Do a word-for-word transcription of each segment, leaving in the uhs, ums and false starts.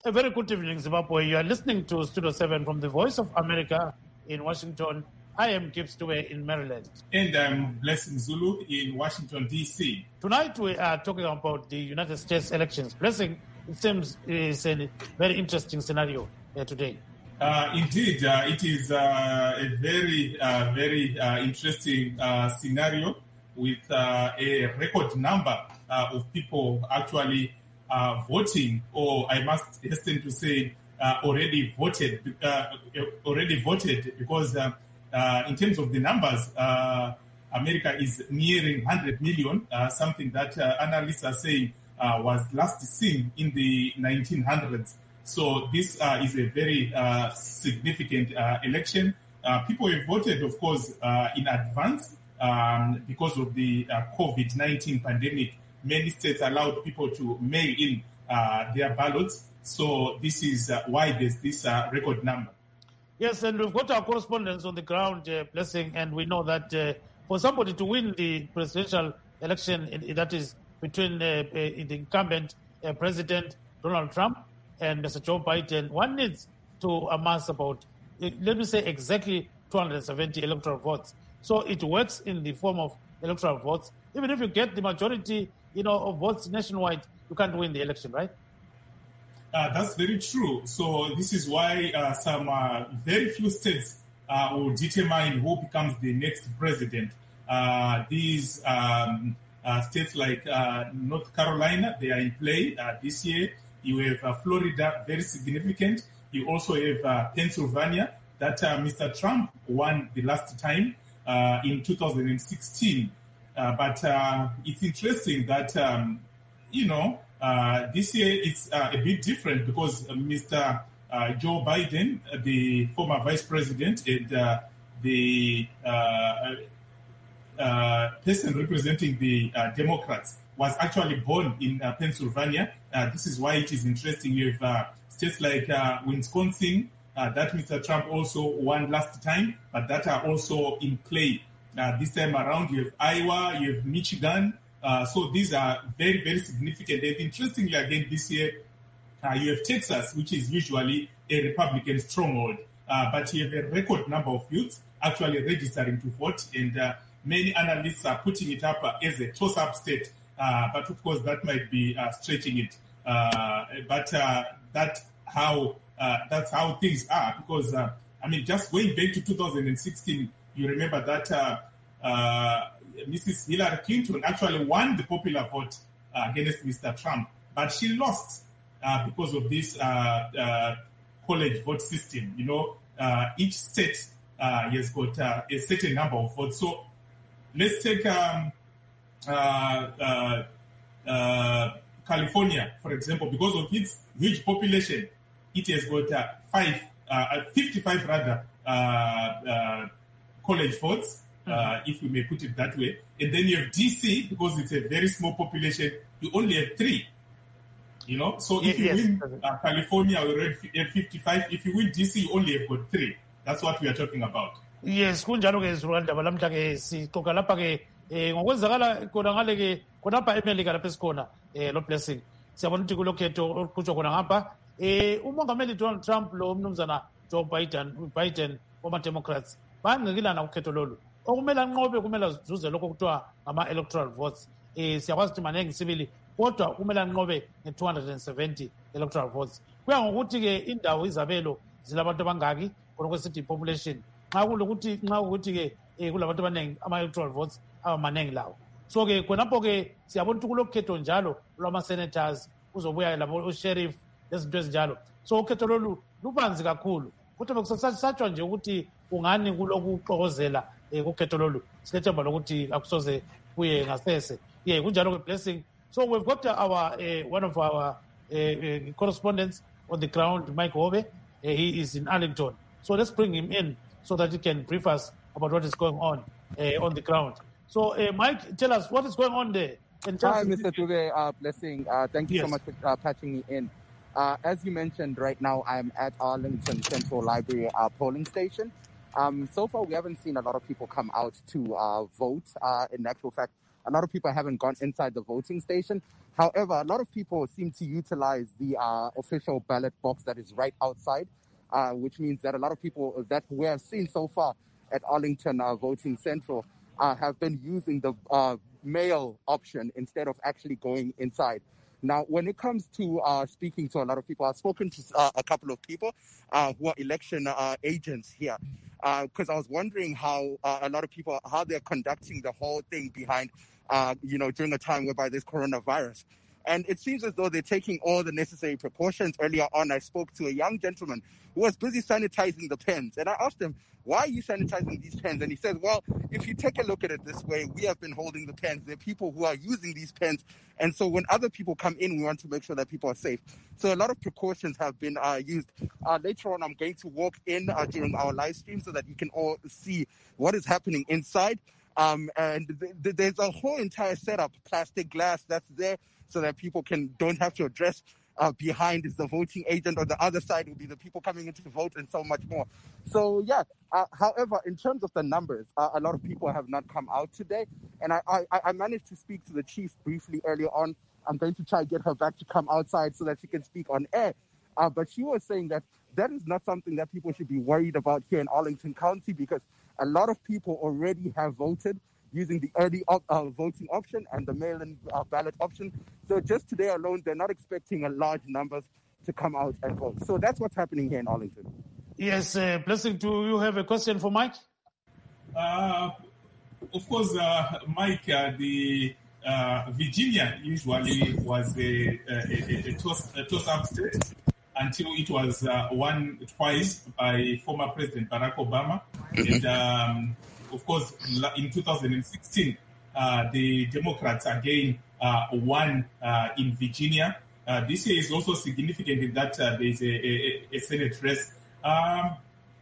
A very good evening, Zimbabwe. You are listening to Studio seven from the Voice of America in Washington. I am Gibbs Dewey in Maryland. And I'm Blessing Zulu in Washington, D C. Tonight we are talking about the United States elections. Blessing, it seems, is a very interesting scenario uh, today. Uh, indeed, uh, it is uh, a very, uh, very uh, interesting uh, scenario with uh, a record number uh, of people actually uh, voting, or I must hasten to say, uh, already voted, uh, already voted, because uh, uh, in terms of the numbers, uh, America is nearing one hundred million, uh, something that uh, analysts are saying uh, was last seen in the nineteen hundreds. So this uh, is a very uh, significant uh, election. Uh, people have voted, of course, uh, in advance um, because of the uh, COVID nineteen pandemic. Many states allowed people to mail in uh, their ballots. So this is uh, why there's this uh, record number. Yes, and we've got our correspondents on the ground, uh, Blessing, and we know that uh, for somebody to win the presidential election, that is between uh, uh, the incumbent uh, President Donald Trump and Mister Joe Biden, one needs to amass about, let me say, exactly two hundred seventy electoral votes. So it works in the form of electoral votes. Even if you get the majority, you know, of votes nationwide, you can't win the election, right? Uh, that's very true. So this is why uh, some uh, very few states uh, will determine who becomes the next president. Uh, these um, uh, states like uh, North Carolina, they are in play uh, this year. You have uh, Florida, very significant. You also have uh, Pennsylvania, that uh, Mister Trump won the last time uh, in two thousand sixteen. Uh, but uh, it's interesting that, um, you know, uh, this year it's uh, a bit different because uh, Mister Uh, Joe Biden, uh, the former vice president, and uh, the uh, uh, person representing the uh, Democrats, was actually born in uh, Pennsylvania. Uh, this is why it is interesting. You have uh, states like uh, Wisconsin, uh, that Mister Trump also won last time, but that are also in play uh, this time around. You have Iowa, you have Michigan. Uh, so these are very, very significant. And interestingly, again, this year, uh, you have Texas, which is usually a Republican stronghold. Uh, but you have a record number of youths actually registering to vote. And uh, many analysts are putting it up uh, as a toss-up state. Uh, but of course, that might be uh, stretching it. Uh, but uh, that how uh, that's how things are. Because, uh, I mean, just going back to two thousand sixteen, you remember that uh, uh, Missus Hillary Clinton actually won the popular vote uh, against Mister Trump. But she lost uh, because of this uh, uh, college vote system. You know, uh, each state uh, has got uh, a certain number of votes. So let's take... Um, Uh, uh, uh, California, for example, because of its huge population, it has got uh, five, uh, fifty-five rather uh, uh, college votes, uh, mm-hmm. if we may put it that way. And then you have D C, because it's a very small population, you only have three. You know, so if you yes. win uh, California, you already have fifty-five. If you win D C, you only have got three. That's what we are talking about. Yes, kunjalo ke Rwanda lamhla ke sixoxa lapha ke eh ngokwenzakala khona ngale ke khonapha eMelika lapha esikhona eh lo Blessing siyabona ukuthi kulokhetho oluqhutshwa khona ngapha eh umongameli Donald Trump lo mnumzana Joe Biden Biden wama Democrats bangekilana ukhetho lolu okumele anqobe kumele azuze lokho kuthiwa ama electoral votes eh siyakwazi ukuthi manengi sibili kodwa kumele anqobe nge two hundred seventy electoral votes kuya ngokuthi ke indawo izabelo zilabantu abangaki khona kwesithi population nxa kulokuthi nxa ukuthi ke kulabantu abaningi ama-electoral votes abamaningi lawo so ke khonapho ke siyabona ukuthi kulokhetho njalo lwama-senators kuzobuya labo usheriff lezinto ezinjalo so ukhetho lolu lubanzi kakhulu kodwa bekusasatshwa nje ukuthi kungani kulokuxokozela um kukhetho lolu silethemba lokuthi akusoze kuye ngasese ye kunjalo ke-Blessing. So we've got our uh, one of our uh, uh, correspondents on the ground, Mike Hobe. Uh, he is in Arlington. So let's bring him in so that he can brief us about what is going on uh, on the ground. So, uh, Mike, tell us what is going on there. Hi, Mister Dube, uh, Blessing. Uh, thank you yes. so much for uh, patching me in. Uh, as you mentioned, right now I'm at Arlington Central Library uh, polling station. Um, so far, we haven't seen a lot of people come out to uh, vote. Uh, in actual fact, a lot of people haven't gone inside the voting station. However, a lot of people seem to utilize the uh, official ballot box that is right outside, uh, which means that a lot of people that we have seen so far at Arlington uh, Voting Central uh, have been using the uh, mail option instead of actually going inside. Now, when it comes to uh, speaking to a lot of people, I've spoken to uh, a couple of people uh, who are election uh, agents here, because uh, I was wondering how uh, a lot of people, how they're conducting the whole thing behind, uh, you know, during a time whereby there's coronavirus. And it seems as though they're taking all the necessary precautions. Earlier on, I spoke to a young gentleman who was busy sanitizing the pens. And I asked him, why are you sanitizing these pens? And he said, well, if you take a look at it this way, we have been holding the pens. There are people who are using these pens. And so when other people come in, we want to make sure that people are safe. So a lot of precautions have been uh, used. Uh, later on, I'm going to walk in uh, during our live stream so that you can all see what is happening inside. Um, and th- th- there's a whole entire setup, plastic glass that's there, so that people can don't have to address uh, behind is the voting agent. On the other side will be the people coming in to vote and so much more. So, yeah, uh, however, in terms of the numbers, uh, a lot of people have not come out today. And I, I, I managed to speak to the chief briefly earlier on. I'm going to try to get her back to come outside so that she can speak on air. Uh, but she was saying that that is not something that people should be worried about here in Arlington County, because a lot of people already have voted using the early op- uh, voting option and the mail-in uh, ballot option. So just today alone, they're not expecting a large numbers to come out and vote. So that's what's happening here in Arlington. Yes, uh, Blessing, do you have a question for Mike? Uh, of course, uh, Mike, uh, the uh, Virginia usually was a, a, a, toss, a toss-up state until it was uh, won twice by former President Barack Obama. And um, of course, in two thousand sixteen, uh, the Democrats again uh, won uh, in Virginia. Uh, this year is also significant in that uh, there is a, a, a Senate race. Um,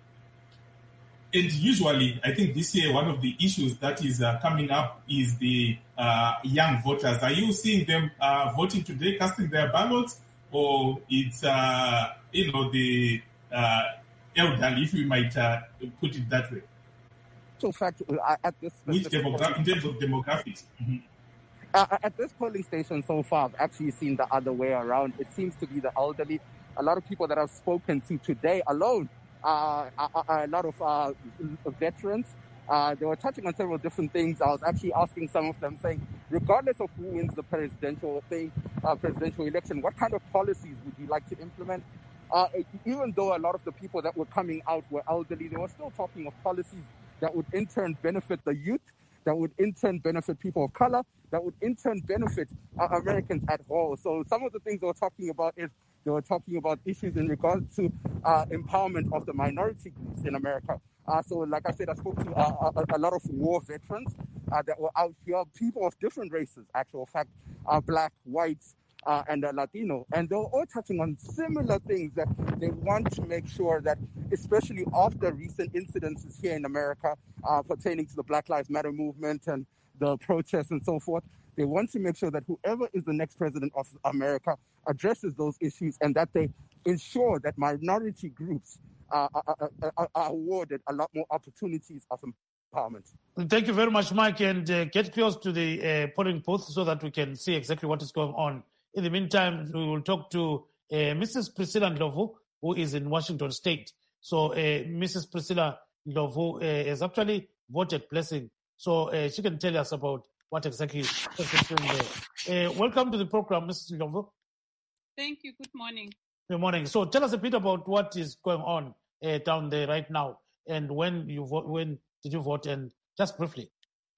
and usually, I think this year, one of the issues that is uh, coming up is the uh, young voters. Are you seeing them uh, voting today, casting their ballots? Or it's, uh, you know, the uh, elderly, if we might uh, put it that way? So, fact, uh, at this Which demogra- in terms of demographics? Mm-hmm. Uh, at this polling station so far, I've actually seen the other way around. It seems to be the elderly. A lot of people that I've spoken to today alone, uh, a, a lot of uh, veterans, uh, they were touching on several different things. I was actually asking some of them, saying, regardless of who wins the presidential thing, uh, presidential election, what kind of policies would you like to implement? Uh, even though a lot of the people that were coming out were elderly, they were still talking of policies that would in turn benefit the youth, that would in turn benefit people of color, that would in turn benefit uh, Americans at all. So some of the things they were talking about is they were talking about issues in regards to uh, empowerment of the minority groups in America. Uh, so like I said, I spoke to uh, a, a lot of war veterans uh, that were out here, people of different races, actual fact, uh, black, whites, Uh, and uh, Latino, and they're all touching on similar things that they want to make sure that, especially after recent incidences here in America uh, pertaining to the Black Lives Matter movement and the protests and so forth, they want to make sure that whoever is the next president of America addresses those issues and that they ensure that minority groups uh, are, are, are awarded a lot more opportunities of empowerment. Thank you very much, Mike, and uh, get close to the uh, polling booth so that we can see exactly what is going on. In the meantime, we will talk to uh, Missus Priscilla Ndlovu, who is in Washington State. So uh, Missus Priscilla Ndlovu uh, has actually voted Blessing. So uh, she can tell us about what exactly is doing there. Uh, welcome to the program, Missus Ndlovu. Thank you. Good morning. Good morning. So tell us a bit about what is going on uh, down there right now, and when you vote, when did you vote, and just briefly.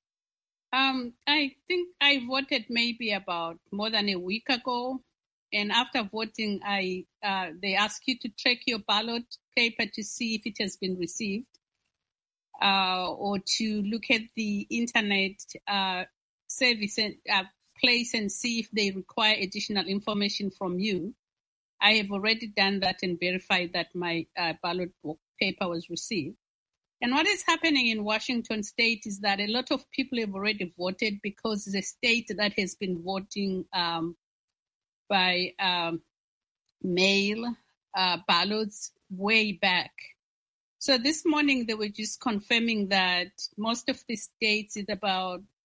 Um, I think I voted maybe about more than a week ago, and after voting, I uh, they ask you to check your ballot paper to see if it has been received, uh, or to look at the internet uh, service and, uh, place and see if they require additional information from you. I have already done that and verified that my uh, ballot paper was received. And what is happening in Washington State is that a lot of people have already voted because it's a state that has been voting um, by um, mail uh, ballots way back. So this morning they were just confirming that most of the states, it's about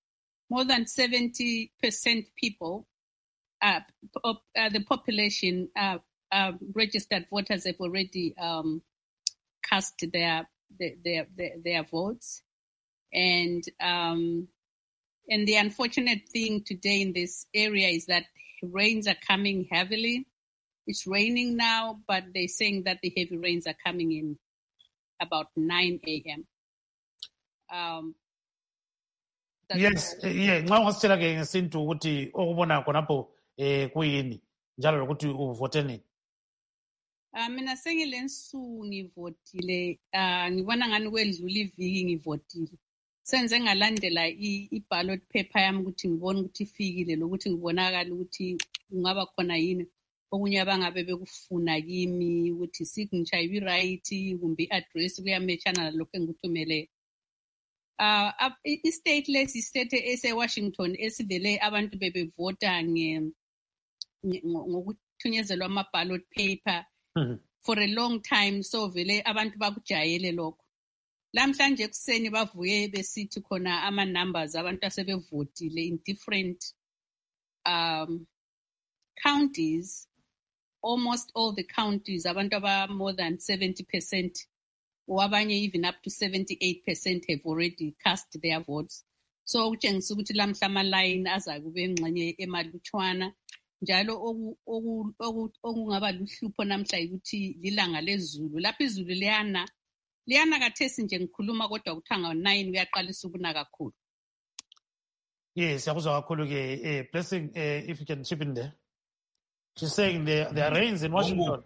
more than seventy percent people, uh, uh, the population, uh, uh, registered voters have already um, cast their, their, their, their votes. And, um, and the unfortunate thing today in this area is that rains are coming heavily. It's raining now, but they're saying that the heavy rains are coming in about nine a.m. Um, yes, yeah, nxa ungasitshela ke ngesintu ukuthi okubona khonapho eh kuyini njalo lokuthi uvote nini. Ah mina sengile nsuku ngivotile, ah ngibona ngani kwedlula iviki ngivotile. Senze ngalandela i-ballot paper yami ukuthi ngibone ukuthi ifikile lokuthi ngibonakala ukuthi kungaba khona yini okunye abangabe bekufuna kimi ukuthi signature ibi right kumbe i-address kuyamatchana lokho engikuthumele. Uh, i-state lesi state ese-Washington esivele abantu bebevota ngokuthunyezelwa ama-ballot paper Mhm. for a long time, so vele abantu bakujayele lokho. Lamhlanje ekuseni bavuye besithi khona ama-numbers abantu asebevotile in different um, counties, almost all the counties, abantu aba more than seventy percent or abanye even up to seventy-eight percent have already cast their votes. So kutshengisa ukuthi lamhla ama-line azakube engxenye emalutshwana. Njalo okungaba luhlupho namhla ukuthi lilanga lezulu. Lapho izulu liyana, liyana kathesi nje ngikhuluma kodwa kuthanga nine kuyaqalisa ukuna kakhulu. Yes, yakuzwa kakhulu ke eh Blessing, eh if you can chip in there. She's saying there there are rains in Washington.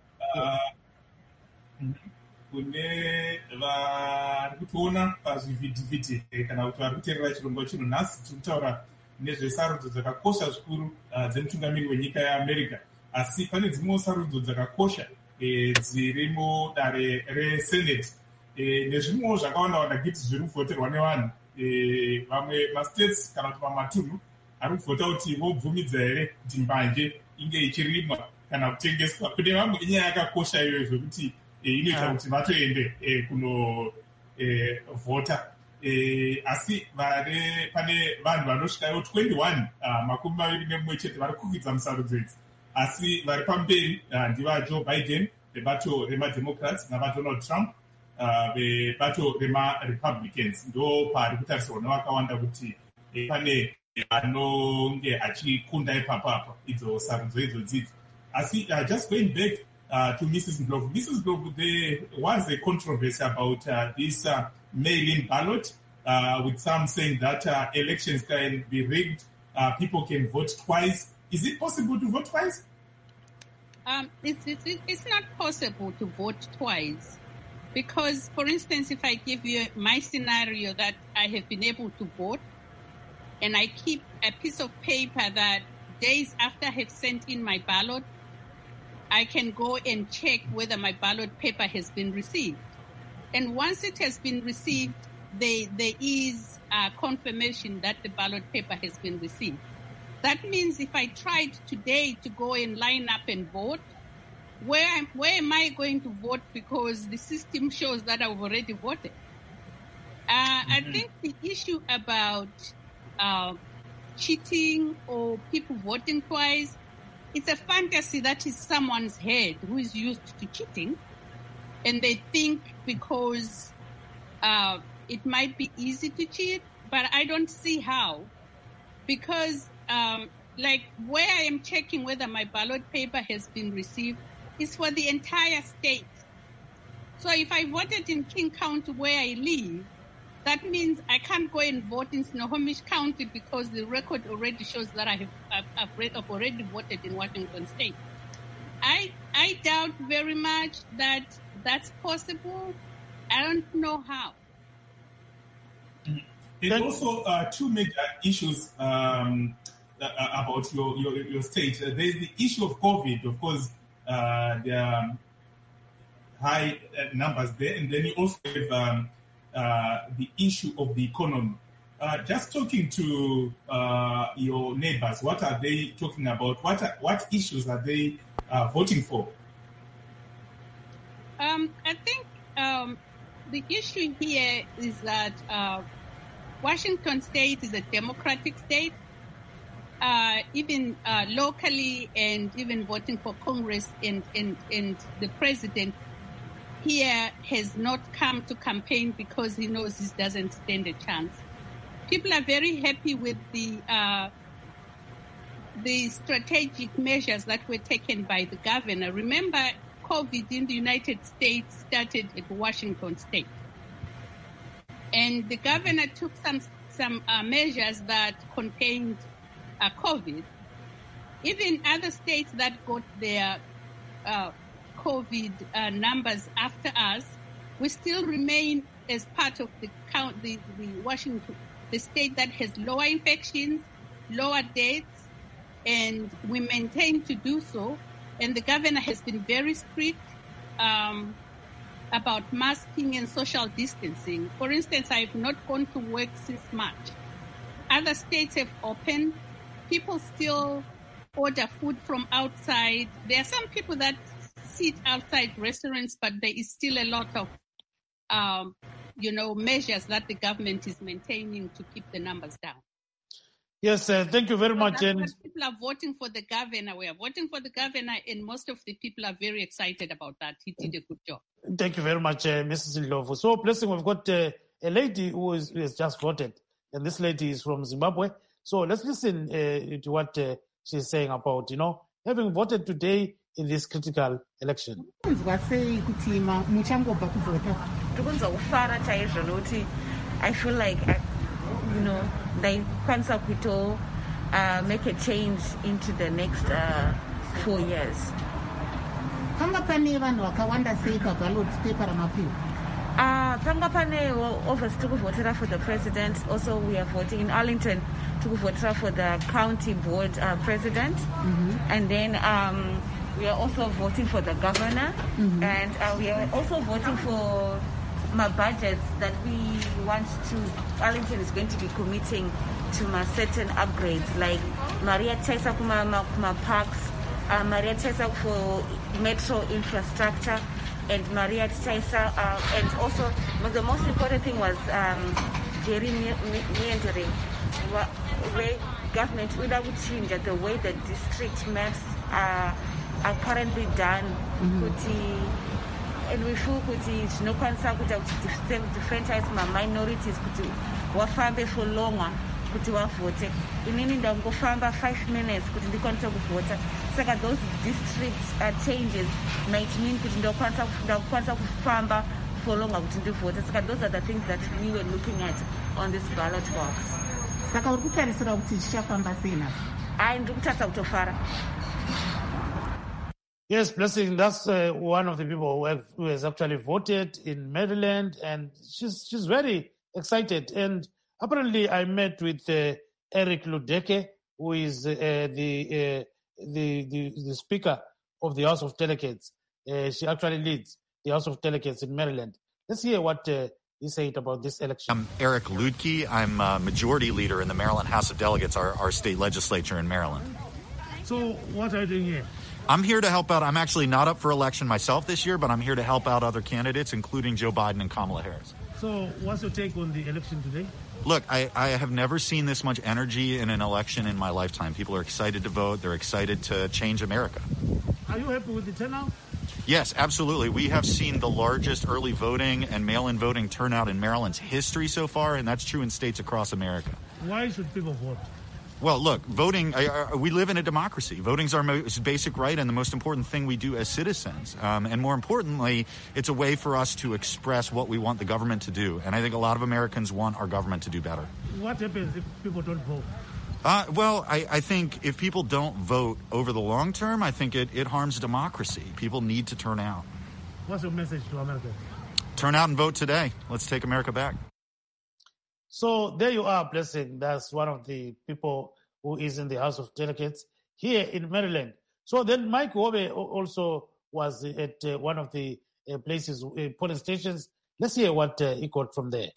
Kune vari kutoona pazvivhitivhiti kana kuti vari kuteerera chirongwa chino nhasi tiri kutaura nezvesarudzo dzakakosha zvikuru dzemutungamiri wenyika yeamerica, asi pane dzimwewo sarudzo dzakakosha dziri mudare resenate nezvimwewo zvakawanda-wanda giti zviri kuvhoterwa nevanhu. Vamwe mastates kana kuti mamatunhu ari kuvhota kuti vobvumidza here kuti mbanje inge ichirimwa kana kutengeswa. Kune vamwe inyaya yakakosha iyoyo zvokuti inoita kuti vatoende kunovhota. Asi pane vanhu vanosvikayo twenty-one makumi maviri nemumwe chete vari kukwidza musarudzo idzi, asi vari pamberi ndivajoe Biden vebato remademocrats navadonald Trump vebato remarepublicans. Ndo pari kutarisirwa nevakawanda kuti pane anonge achikunda ipapo apa idzo sarudzo idzodzidzi. Asi just going back Uh, to Missus Ndlovu. Missus Ndlovu, there was a controversy about uh, this uh, mail-in ballot, uh, with some saying that uh, elections can be rigged, uh, people can vote twice. Is it possible to vote twice? Um, it's, it's, it's not possible to vote twice because, for instance, if I give you my scenario that I have been able to vote and I keep a piece of paper that days after I have sent in my ballot, I can go and check whether my ballot paper has been received. And once it has been received, they, there is a confirmation that the ballot paper has been received. That means if I tried today to go and line up and vote, where, am, where am I going to vote because the system shows that I've already voted? Uh, mm-hmm. I think the issue about uh, cheating or people voting twice, it's a fantasy that is someone's head who is used to cheating, and they think because uh, it might be easy to cheat, but I don't see how. Because, um, like, where I am checking whether my ballot paper has been received is for the entire state. So if I voted in King County where I live, that means I can't go and vote in Snohomish County because the record already shows that I have I've, I've, read, I've already voted in Washington State. I I doubt very much that that's possible. I don't know how. There's also uh, two major issues um, uh, about your, your, your state. Uh, there's the issue of COVID, of course, uh, there are high uh, numbers there, and then you also have um, Uh, the issue of the economy. Uh, just talking to uh, your neighbors, what are they talking about? What are, what issues are they uh, voting for? Um, I think um, the issue here is that uh, Washington State is a democratic state. Uh, even uh, locally and even voting for Congress and, and, and the president here has not come to campaign because he knows he doesn't stand a chance. People are very happy with the uh, the strategic measures that were taken by the governor. Remember, COVID in the United States started at Washington State. And the governor took some, some uh, measures that contained uh, COVID. Even other states that got their uh, COVID uh, numbers after us, we still remain as part of the count, the, the Washington, the state that has lower infections, lower deaths, and we maintain to do so. And the governor has been very strict um, about masking and social distancing. For instance, I have not gone to work since March. Other states have opened. People still order food from outside. There are some people that sit outside restaurants, but there is still a lot of, um, you know, measures that the government is maintaining to keep the numbers down. Yes, uh, thank you very So much. that's And why people are voting for the governor. We are voting for the governor, and most of the people are very excited about that. He did a good job. thank you very much, uh, Missus Ndlovu. So, Blessing, we've got uh, a lady who, is, who has just voted, and this lady is from Zimbabwe. So let's listen uh, to what uh, she's saying about, you know, having voted today in this critical election. I feel like, I, you know, they kwanisa kuto uh, make a change into the next uh, four years. Panga pane vanhu vakawanda sei paballot paper ramapiro? Uh, panga pane obviously tikuvotera for the president. Also, we are voting in Arlington tikuvotera for the county board uh, president, mm-hmm. and then um, we are also voting for the governor, mm-hmm. and uh, we are also voting for my budgets that we want to. Arlington is going to be committing to my certain upgrades, like Maria Chaisa kuma, kuma parks, uh, Maria Chaisa for metro infrastructure, and Maria Chaisa, uh, and also the most important thing was um, gerrymandering, where government would change the way the district maps are, are currently done. Mm-hmm. And we feel kuti tinokwanisa kuita kuti differentize ma-minorities kuti wafambe for longer kuti wavote. Inini ndangofamba five minutes kuti ndikwanisa kuvota. Saka those district uh, changes might mean kuti ndakwanisa kufamba for longer kuti ndivote. Saka those are the things that we were looking at on this ballot box. Saka uri kutarisira kuti zvichafamba sei nhasi? Ai ndiri kutarisa kutofara. Yes, Blessing, that's uh, one of the people who, have, who has actually voted in Maryland, and she's she's very excited. And apparently I met with uh, Eric Ludeke, who is uh, the, uh, the, the the Speaker of the House of Delegates. Uh, she actually leads the House of Delegates in Maryland. Let's hear what uh, he said about this election. I'm Eric Ludke. I'm a majority leader in the Maryland House of Delegates, our, our state legislature in Maryland. So what are you doing here? I'm here to help out. I'm actually not up for election myself this year, but I'm here to help out other candidates, including Joe Biden and Kamala Harris. So what's your take on the election today? Look, I, I have never seen this much energy in an election in my lifetime. People are excited to vote. They're excited to change America. Are you happy with the turnout? Yes, absolutely. We have seen the largest early voting and mail-in voting turnout in Maryland's history so far, and that's true in states across America. Why should people vote? Well, look, voting, uh, we live in a democracy. Voting's our most basic right and the most important thing we do as citizens. Um, and more importantly, it's a way for us to express what we want the government to do. And I think a lot of Americans want our government to do better. What happens if people don't vote? Uh, well, I, I think if people don't vote over the long term, I think it, it harms democracy. People need to turn out. What's your message to America? Turn out and vote today. Let's take America back. So there you are, Blessing. That's one of the people who is in the House of Delegates here in Maryland. So then Mike Wobe also was at uh, one of the uh, places, uh, polling stations. Let's hear what uh, he got from there.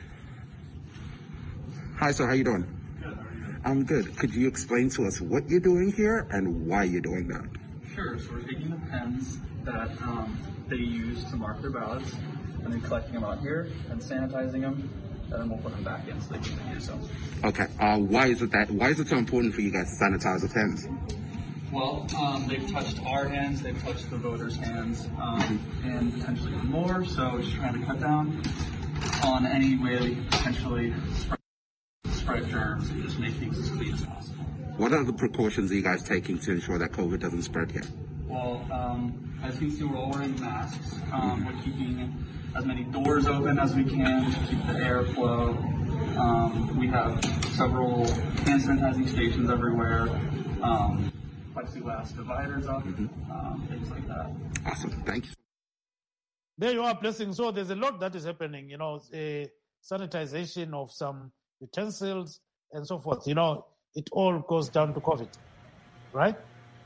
Hi, sir. How you doing? Good. I'm good. Could you explain to us what you're doing here and why you're doing that? Sure. So we're taking the pens that um, they use to mark their ballots and then collecting them out here and sanitizing them. and then we'll put them back in so they can do so. Okay. Uh, why is it that? Why is it so important for you guys to sanitize your hands? Well, um, they've touched our hands, they've touched the voters' hands, um, and potentially more. So just trying to cut down on any way they could potentially spread, spread germs and just make things as clean as possible. What are the precautions are you guys taking to ensure that COVID doesn't spread here? Well, um, as you can see, we're all wearing masks. Um, we're keeping as many doors open as we can to keep the airflow. Um, we have several hand sanitizing stations everywhere. Um, plexiglass dividers up, um, things like that. Awesome. Thank you. There you are, Blessing. So there's a lot that is happening, you know, a sanitization of some utensils and so forth. You know, it all goes down to COVID, right?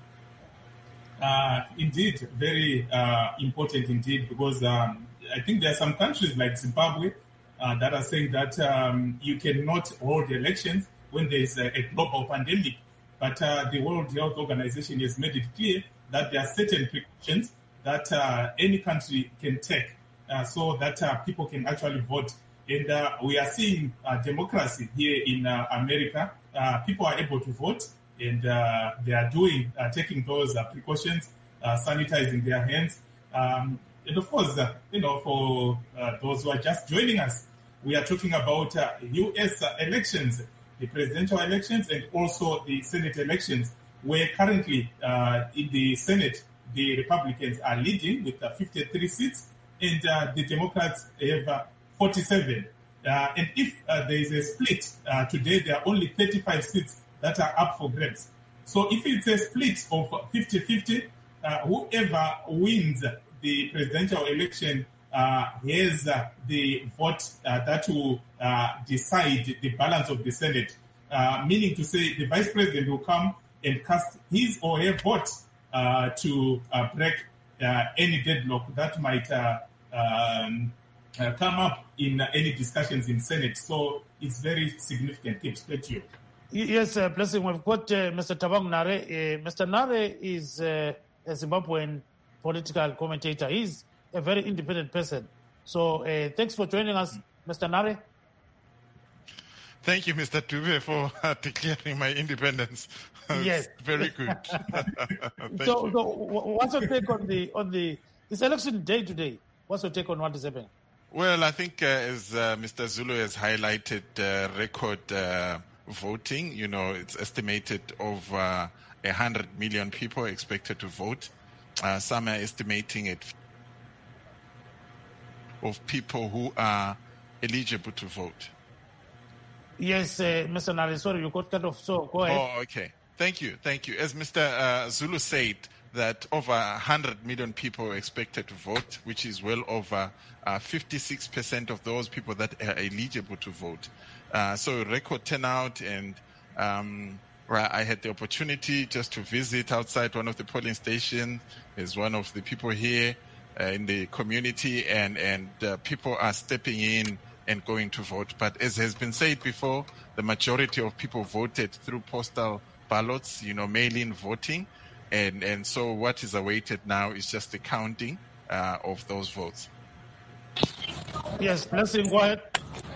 Uh, indeed, very uh, important indeed, because um, I think there are some countries like Zimbabwe uh, that are saying that um, you cannot hold elections when there is a, a global pandemic. But uh, the World Health Organization has made it clear that there are certain precautions that uh, any country can take uh, so that uh, people can actually vote. And uh, we are seeing uh, democracy here in uh, America. Uh, people are able to vote, and uh, they are doing, uh, taking those uh, precautions, uh, sanitizing their hands. Um, and of course, uh, you know, for uh, those who are just joining us, we are talking about uh, U S uh, elections, the presidential elections, and also the Senate elections, where currently uh, in the Senate, the Republicans are leading with uh, fifty-three seats, and uh, the Democrats have uh, forty-seven. Uh, and if uh, there is a split, uh, today there are only thirty-five seats that are up for grabs. So if it's a split of fifty-fifty, uh, whoever wins the presidential election uh, has uh, the vote uh, that will uh, decide the balance of the Senate, uh, meaning to say the vice president will come and cast his or her vote uh, to uh, break uh, any deadlock that might uh, um, uh, come up in uh, any discussions in Senate. So it's very significant. Keep straight to you. Yes, uh, Blessing, we've got uh, Mister Tabang Nare. Uh, Mister Nare is uh, a Zimbabwean political commentator. He's a very independent person. So uh, thanks for joining us, Mister Nare. Thank you, Mister Dube, for uh, declaring my independence. Yes. Very good. so, so what's your take on the, on the, it's election day today. What's your take on what is happening? Well, I think uh, as uh, Mister Zulu has highlighted uh, record uh, voting, you know, it's estimated over uh, one hundred million people expected to vote. Uh, some are estimating it of people who are eligible to vote. Yes, uh, Mister Nari, sorry, you got cut off, so go ahead. Oh, okay. Thank you, thank you. As Mister Uh, Zulu said, that over one hundred million people are expected to vote, which is well over uh, fifty-six percent of those people that are eligible to vote. Uh, so record turnout, and um, I had the opportunity just to visit outside one of the polling stations as one of the people here uh, in the community, and, and uh, people are stepping in and going to vote. But as has been said before, the majority of people voted through postal ballots, you know, mail-in voting. And, and so what is awaited now is just the counting uh, of those votes. Yes, Blessing, go ahead.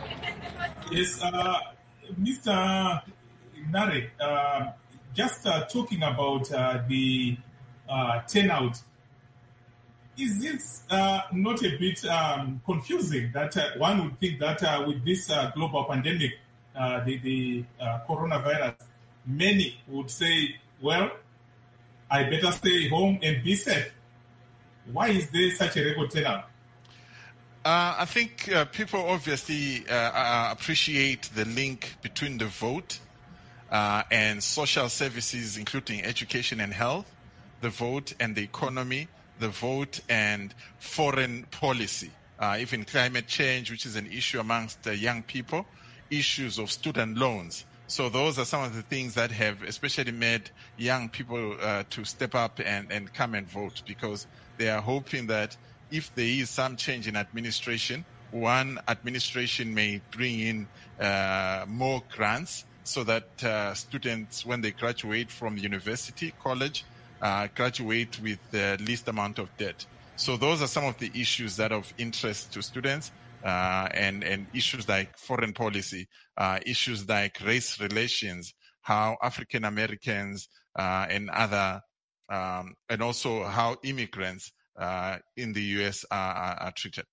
Yes, uh, Mister Nare, uh, just uh, talking about uh, the uh, turnout, is this uh, not a bit um, confusing that uh, one would think that uh, with this uh, global pandemic, uh, the, the uh, coronavirus, many would say, well, I better stay home and be safe. Why is there such a record turnout? Uh, I think uh, people obviously uh, uh, appreciate the link between the vote uh, and social services, including education and health, the vote and the economy, the vote and foreign policy, uh, even climate change, which is an issue amongst uh, young people, issues of student loans. So those are some of the things that have especially made young people uh, to step up and, and come and vote, because they are hoping that if there is some change in administration, one administration may bring in uh, more grants so that uh, students, when they graduate from university, college, uh, graduate with the least amount of debt. So those are some of the issues that are of interest to students. uh, and, and issues like foreign policy, uh, issues like race relations, how African Americans uh, and other, um, and also how immigrants uh, in the U S are, are, are treated.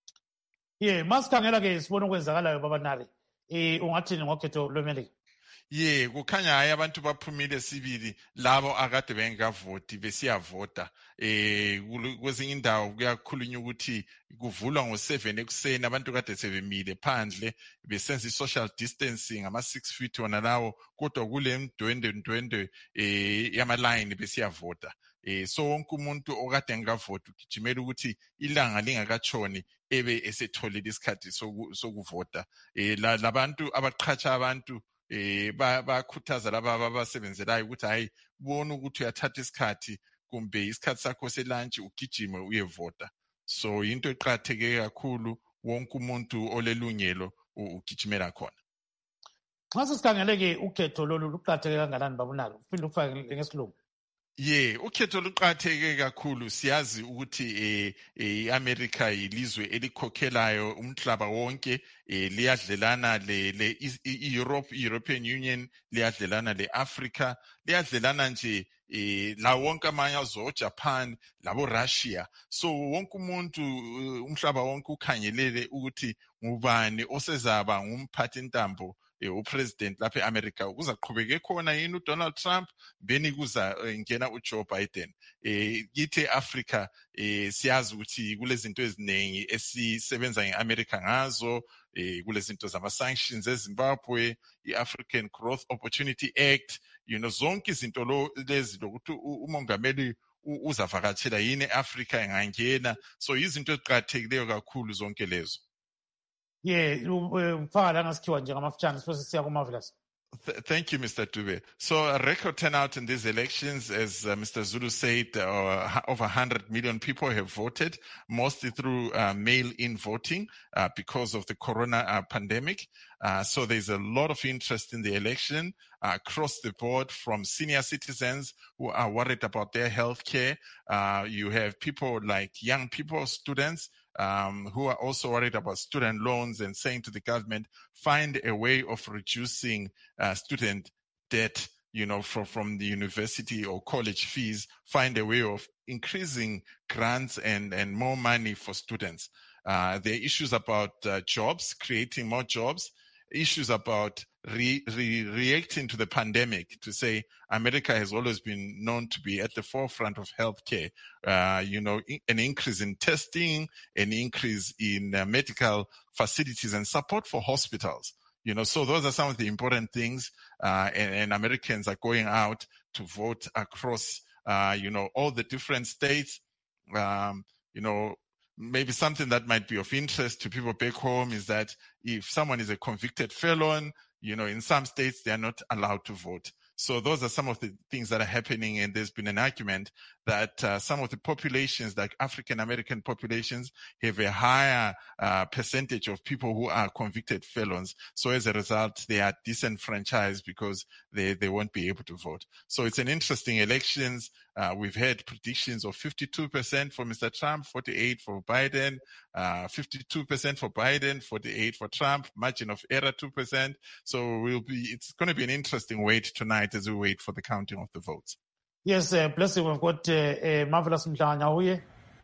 Yeah, masikhangela ke sibona okwenzakalayo babanali. Eh ungathini ngokhetho lweMelika? Ye kukhanya hayi abantu baphumile sibili labo akade bengavoti besiyavota eh kwezinye indawo kuyakhulunywa ukuthi kuvulwa ngo-seven ekuseni abantu kade sebemile phandle besenza i-social distancing ama six feet wona lawo kodwa kule mdwendwe mdwendwe eh yamalayini besiyavota eh so wonke umuntu okade engavoti ugijimela ukuthi ilanga lingakatshoni ebe esetholile isikhathi sokuvota eh labantu abaqhatsha abantu eh bakhuthaza laba abasebenzelayo ukuthi hayi bona ukuthi uyathatha isikhathi kumbe isikhathi sakho selunch ugijime uyevota so into eqhatheke kakhulu wonke umuntu olelungelo ugijimela khona. Xa sisikangeleke ukhetho lolu luqhatheke kangakanani babunalo uphinde ufake ngesilungu? Ye ukhetho luqhatheke kakhulu siyazi ukuthi eh iAmerica yilizwe elikhokhelayo umhlaba wonke eh liyadlelana le le Europe European Union liyadlelana le Africa liyadlelana nje eh la wonke amanye azo Japan labo Russia so wonke umuntu umhlaba wonke ukhangelele ukuthi ngubani osezaba ngumphathi intambo upresident lapha eAmerica kuzaqhubeka khona yini uDonald Trump beni kuza ngena uJoe Biden eh kithe Africa eh siyazi ukuthi kulezinto eziningi esisebenza ngeAmerica ngazo eh kulezinto zama sanctions eZimbabwe iAfrican Growth Opportunity Act you know zonke izinto lo lezi lokuthi umongameli uzavakatshela yini eAfrica engangena so izinto eziqhathekileyo kakhulu zonke lezo. Yeah, ufaka la ngasikhiwa nje ngamafutshane sifose siya kuMarvelous. Thank you, Mister Dube. So a record turnout in these elections, as uh, Mister Zulu said, uh, over one hundred million people have voted, mostly through uh, mail-in voting uh, because of the corona uh, pandemic. Uh, so there's a lot of interest in the election uh, across the board, from senior citizens who are worried about their health care. Uh, you have people like young people, students, Um, who are also worried about student loans and saying to the government, find a way of reducing uh, student debt, you know, from, from the university or college fees, find a way of increasing grants and, and more money for students. Uh, there are issues about uh, jobs, creating more jobs, issues about re, re, reacting to the pandemic, to say America has always been known to be at the forefront of healthcare. Uh, you know, an increase in testing, an increase in uh, medical facilities and support for hospitals. You know, so those are some of the important things. Uh, and, and Americans are going out to vote across, uh, you know, all the different states. Um, you know, maybe something that might be of interest to people back home is that if someone is a convicted felon, you know, in some states, they are not allowed to vote. So those are some of the things that are happening. And there's been an argument that uh, some of the populations, like African-American populations, have a higher uh, percentage of people who are convicted felons. So as a result, they are disenfranchised because they, they won't be able to vote. So it's an interesting elections. Uh, we've had predictions of fifty-two percent for Mister Trump, forty-eight for Biden, uh, fifty-two percent for Biden, forty-eight for Trump, margin of error two percent. So we'll be, it's going to be an interesting wait tonight as we wait for the counting of the votes. Yes, uh, Blessing, we've got uh, uh, Marvelous Mhlanga.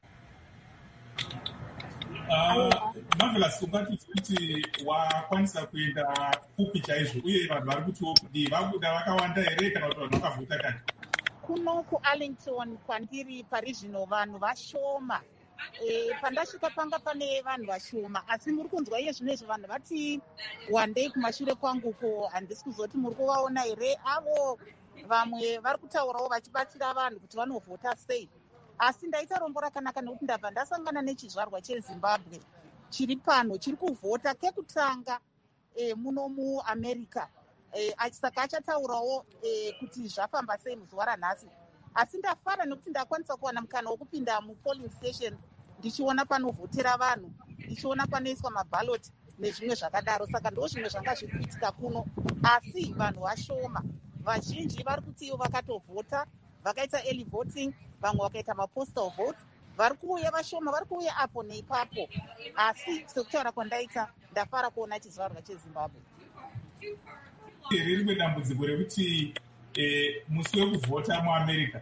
Uh, Marvelous, ungathi ukuthi wakwanisa kuenda kupi chaizvo uye vanhu vari kuti vabuda vakawanda here kana kuti vanhu vakavhota kani? Kuno kuArlington kwandiri parizvino vanhu vashoma. E, pandasvika panga pane vanhu vashoma asi muri kunzwa iye zvino izvo vanhu vati wandei kumashure kwanguko handisi kuzoti muri kuvaona here avo vamwe vari kutaurawo vachibatsira vanhu kuti vanovhota sei asi ndaita rombo rakanaka nekuti ndabva ndasangana nechizvarwa cheZimbabwe chiri pano chiri kuvhota kekutanga e, muno muAmerica e, saka achataurawo e, kuti zvafamba sei muzuva ranhasi asi ndafara nekuti ndakwanisa kuwana mukana wokupinda mupolling station ndichiona panovhotera vanhu ndichiona panoiswa mabhaloti nezvimwe zvakadaro saka ndo zvimwe zvanga zviri kuitika kuno asi vanhu vashoma vazhinji vari kuti ivo vakatovhota vakaita early voting vamwe vakaita mapostal votes vari kuuya vashoma vari kuuya apo neipapo, asi sekutaura kwandaita ndafara kuona chizvarwa chezimbabwe. Rimwe dambudziko rekuti musi wekuvhota muamerica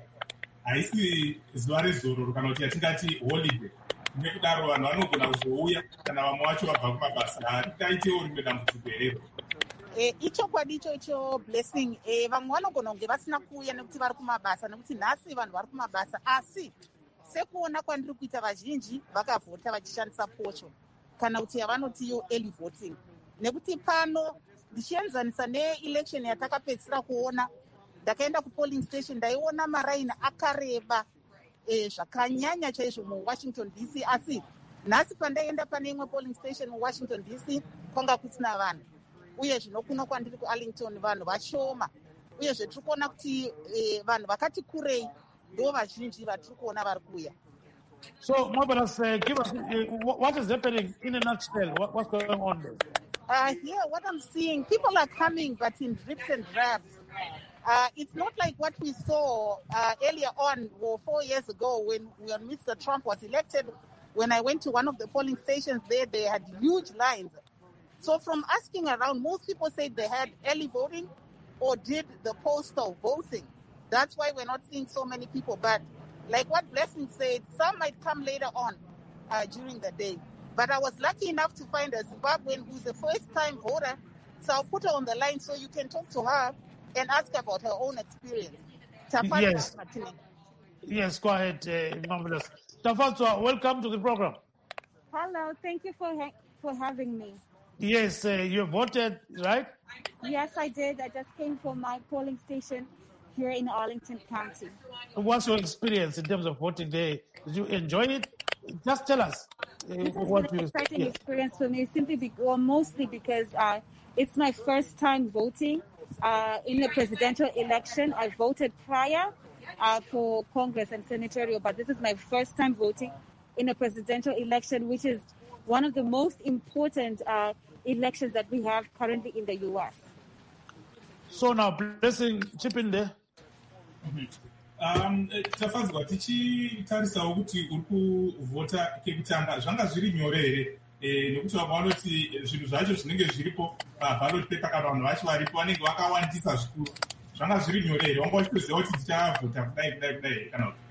haisi zuva rezororo kana kuti yatingati holiday, nekudaro vanhu vanogona kuzouya kana vamwe vacho vabva kumabasa. Harikaitewo rimwe dambudziko herero? Ichokwadi ichocho Blessing. Vamwe vanogona kunge vasina kuuya nekuti vari kumabasa, nekuti nhasi vanhu vari kumabasa, asi sekuona kwandiri kuita vazhinji vakavhota vachishandisa posho kana kuti yavanotiyo early voting, nekuti pano ndichienzanisa neelection yatakapedzisira kuona, ndakaenda kupolling station ndaiona maraini akareba e, zvakanyanya chaizvo muwashington D C, asi nhasi pandaienda pane imwe polling station muwashington D C kwanga kusina vanhu, uye zvino kuno kwandiri kuarlington vanhu vashoma, uyezve tiri kuona kuti e, vanhu vakati kurei ndo vazhinji vatiri kuona vari kuuya. So, Marvelous, uh, give us, uh, what is happening in a nutshell? What, what's going on there? Uh, here, what I'm seeing, people are coming, but in drips and drabs. Uh, it's not like what we saw uh, earlier on, or four years ago, when, when Mister Trump was elected. When I went to one of the polling stations there, they had huge lines. So from asking around, most people said they had early voting or did the postal voting. That's why we're not seeing so many people. But like what Blessing said, some might come later on uh, during the day. But I was lucky enough to find a Zimbabwean who's a first-time voter, so I'll put her on the line so you can talk to her and ask about her own experience. Tafadzwa Yes. Martini. Yes, go ahead, uh, Marvelous. Tafadzwa, welcome to the program. Hello, thank you for ha- for having me. Yes, uh, you voted, right? Yes, I did. I just came from my polling station here in Arlington County. What's your experience in terms of voting there? Did you enjoy it? Just tell us. Uh, This has what been an you exciting yeah. experience for me, simply be- or mostly because uh, it's my first time voting uh, in the presidential election. I voted prior uh, for Congress and senatorial, but this is my first time voting in a presidential election, which is one of the most important uh, elections that we have currently in the U S. So now, Blessing, chip in there. Um, tafadzwa tichitarisawo kuti uri kuvhota kekutanga zvanga zviri nyore here, eh, nekuti vamwe vanoti zvinhu zvacho zvinenge zviripo paballot paper kana vanhu vacho varipo vanenge vakawandisa zvikuru. Zvanga zviri nyore here? Wanga uchitoziva kuti tichavhota kudai kudai kudai kana kuti?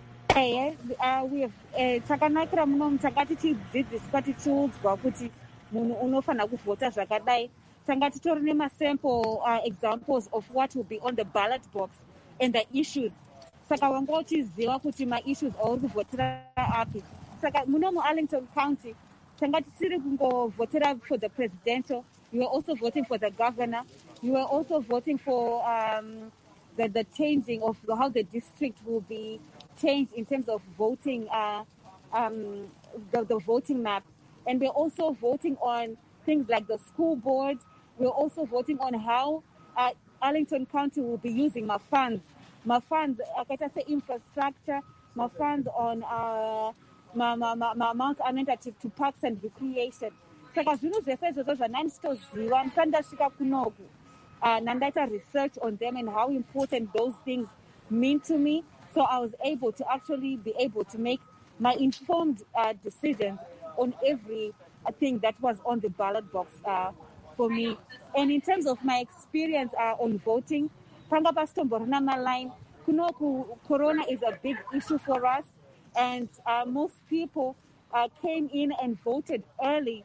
Ehe, uh, we have uh, takanakira munomu tanga tichidzidziswa tichiudzwa kuti munhu unofanira kuvhota zvakadai. Tanga titori nemasample uh, examples of what will be on the ballot box and the issues. Saka wanga uchiziva kuti ma-issues auri kuvhotera api. Saka muno muArlington County, tanga tisiri kungovhotera for the presidential, you were also voting for the governor, you were also voting for um, the, the changing of how the district will be changed in terms of voting, uh, um, the, the voting map. And we're also voting on things like the school board. We're also voting on how uh, Arlington County will be using my funds. My funds, like I say, infrastructure, my funds on uh, my, my, my, my amount anointed to, to parks and recreation. Saka zvinhu zvese izvozvo zvananditoziva ndisandasvika kunoku. Uh, nandaita research on them and how important those things mean to me. So I was able to actually be able to make my informed uh, decisions on every uh, thing that was on the ballot box uh, for me. And in terms of my experience uh, on voting, panga pastomborina maline, kunoku corona is a big issue for us, and uh, most people uh, came in and voted early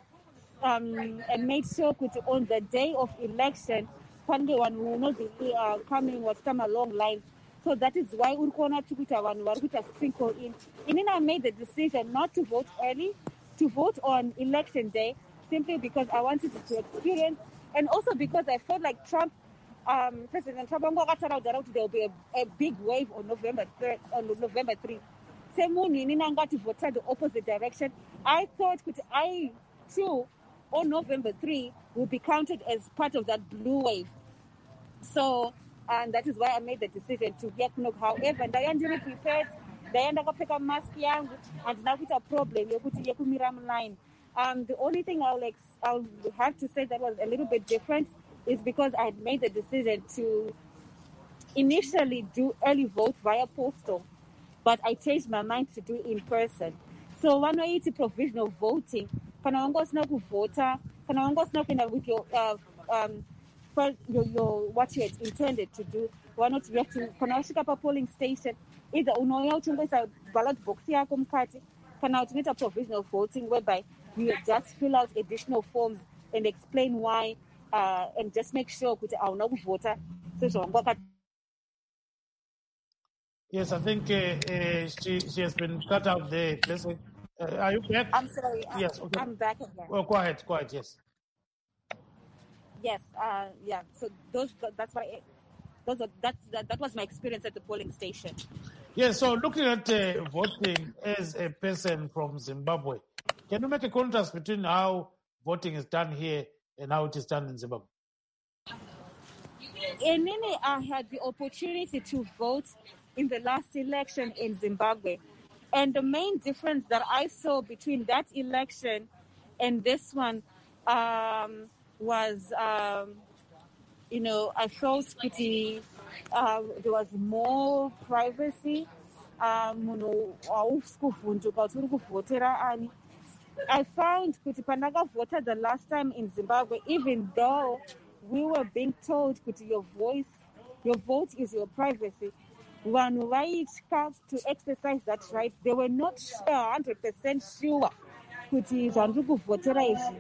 um, and made sure that on the day of election, one will not be uh, coming was come along lines. So that is why Urkona Tukuta one Waruta sprinkle in. And then I made the decision not to vote early, to vote on election day, simply because I wanted to experience, and also because I felt like Trump, um, President Trump, there will be a, a big wave on November third, on November third. Same morning, I got to vote the opposite direction. I thought that I too, on November third, will be counted as part of that blue wave. So. And that is why I made the decision to get no. However, I am prepared. I am going to pick a mask and now it's a problem. Line. Um, the only thing I'll ex- I'll have to say that was a little bit different is because I had made the decision to initially do early vote via postal, but I changed my mind to do in person. So vanoiti provisional voting, kana wanga usina kuvhota, kana wanga usina kuenda with your uh, um, for your, your what you had intended to do, why not you have to kana usvika pa-polling station, either unouya uchingoisa ballot box yako mukati, kana unoita provisional voting whereby you just fill out additional forms and explain why, uh, and just make sure kuti auna kuvhota sezvawanga. Yes, I think uh, uh, she she has been cut out there. Listen, uh, are you back? I'm sorry. Yes, okay. I'm back again. Well, go ahead, go ahead, yes. Yes, uh, yeah. So those that's why those are, that's that, that was my experience at the polling station. Yes. So looking at uh, voting as a person from Zimbabwe, can you make a contrast between how voting is done here and how it is done in Zimbabwe? Enene, I had the opportunity to vote in the last election in Zimbabwe, and the main difference that I saw between that election and this one um, was, um, you know, I felt pretty, uh, there was more privacy. Um, I found kuti pandakavhota the last time in Zimbabwe, even though we were being told kuti your voice, your vote is your privacy, vanhu vaitya to exercise that right. They were not sure, one hundred percent sure kuti zvandiri kuvhotera izvi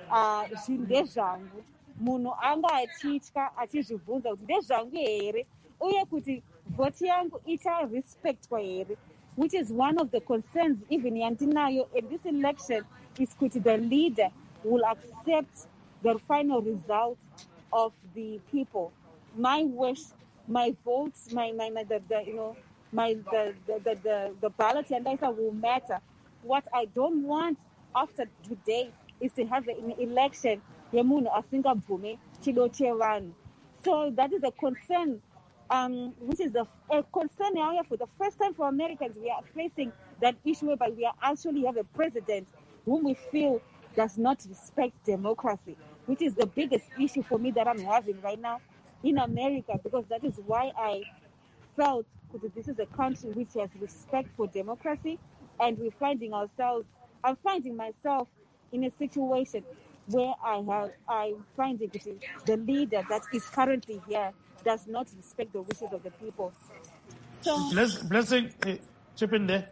izvi ndezvangu. Munhu anga achitya achizvibvunza kuti ndezvangu here uye kuti vhoti yangu icharespectwa here, which is one of the concerns even yandinayo in this election, is kuti the leader will accept the final result of the people. My wish, my votes, my my, my the, the you know my the the the, the, the ballot and data will matter. What I don't want after today is to have an election yemunhu asingabvume chido chevanhu. So that is a concern, um, which is a, a concern now for the first time for Americans. We are facing that issue whereby we are actually have a president whom we feel does not respect democracy, which is the biggest issue for me that I'm having right now in America, because that is why I felt that this is a country which has respect for democracy, and we're finding ourselves, I'm finding myself in a situation where I have, I'm finding the leader that is currently here does not respect the wishes of the people. So, Bless, blessing, uh, chip in there.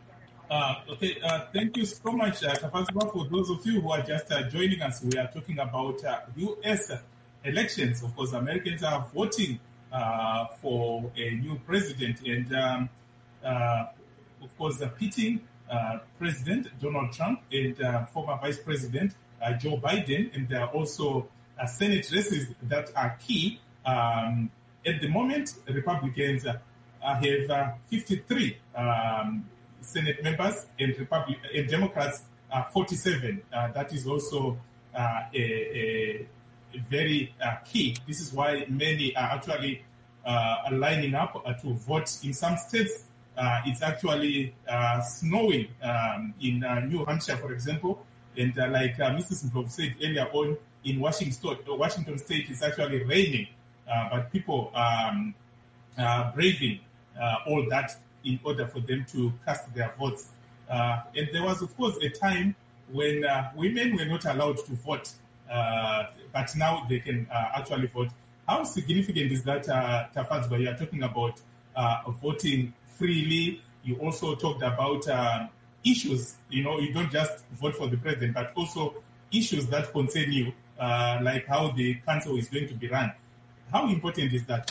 Uh, okay, uh, thank you so much, uh, Tafazwa. For those of you who are just uh, joining us, we are talking about uh, U S elections. Of course, Americans are voting uh, for a new president, and um, uh, of course, uh, pitting uh, President Donald Trump and uh, former Vice President uh, Joe Biden, and there are also uh, Senate races that are key. Um, at the moment, Republicans uh, have uh, fifty-three um, Senate members, and Republic and Democrats are forty-seven. Uh, that is also uh, a, a, a very uh, key. This is why many are actually uh, are lining up uh, to vote. In some states, uh, it's actually uh, snowing um, in uh, New Hampshire, for example, and uh, like uh, Missus Mblov said earlier on, in Washington, Washington State, it's actually raining, uh, but people um, are braving uh, all that in order for them to cast their votes. Uh, and there was, of course, a time when uh, women were not allowed to vote, uh, but now they can uh, actually vote. How significant is that, uh, Tafazwa? You are talking about uh, voting freely. You also talked about uh, issues. You know, you don't just vote for the president, but also issues that concern you, uh, like how the council is going to be run. How important is that?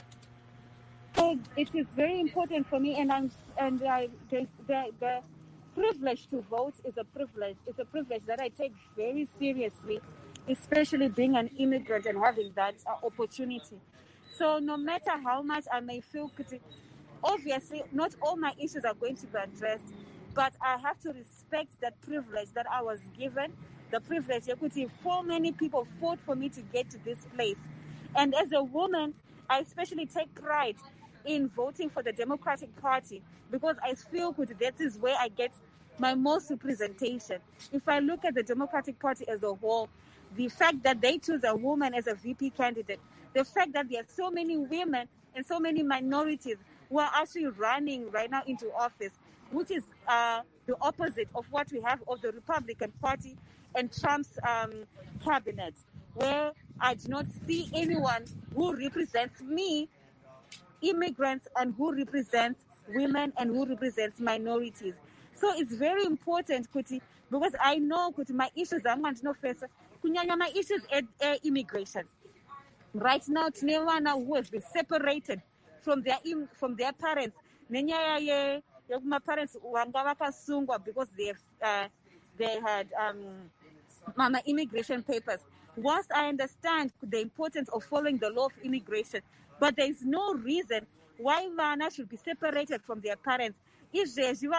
It is very important for me, and I'm and I, the, the the privilege to vote is a privilege. It's a privilege that I take very seriously, especially being an immigrant and having that uh, opportunity. So no matter how much I may feel, obviously not all my issues are going to be addressed, but I have to respect that privilege that I was given. The privilege, so many people fought for me to get to this place, and as a woman, I especially take pride in voting for the Democratic Party, because I feel that is where I get my most representation. If I look at the Democratic Party as a whole, the fact that they choose a woman as a V P candidate, the fact that there are so many women and so many minorities who are actually running right now into office, which is uh, the opposite of what we have of the Republican Party and Trump's um, cabinet, where I do not see anyone who represents me, immigrants, and who represents women and who represents minorities. So it's very important, Kuti, because I know Kuti, my issues are going to know first. Kunyanya, my issues at uh, immigration. Right now, Tnewana who has been separated from their im- from their parents. Nenya ye my parents wangawaka sungwa because they uh, they had um, mama immigration papers. Whilst I understand the importance of following the law of immigration, but there is no reason why vana should be separated from their parents. If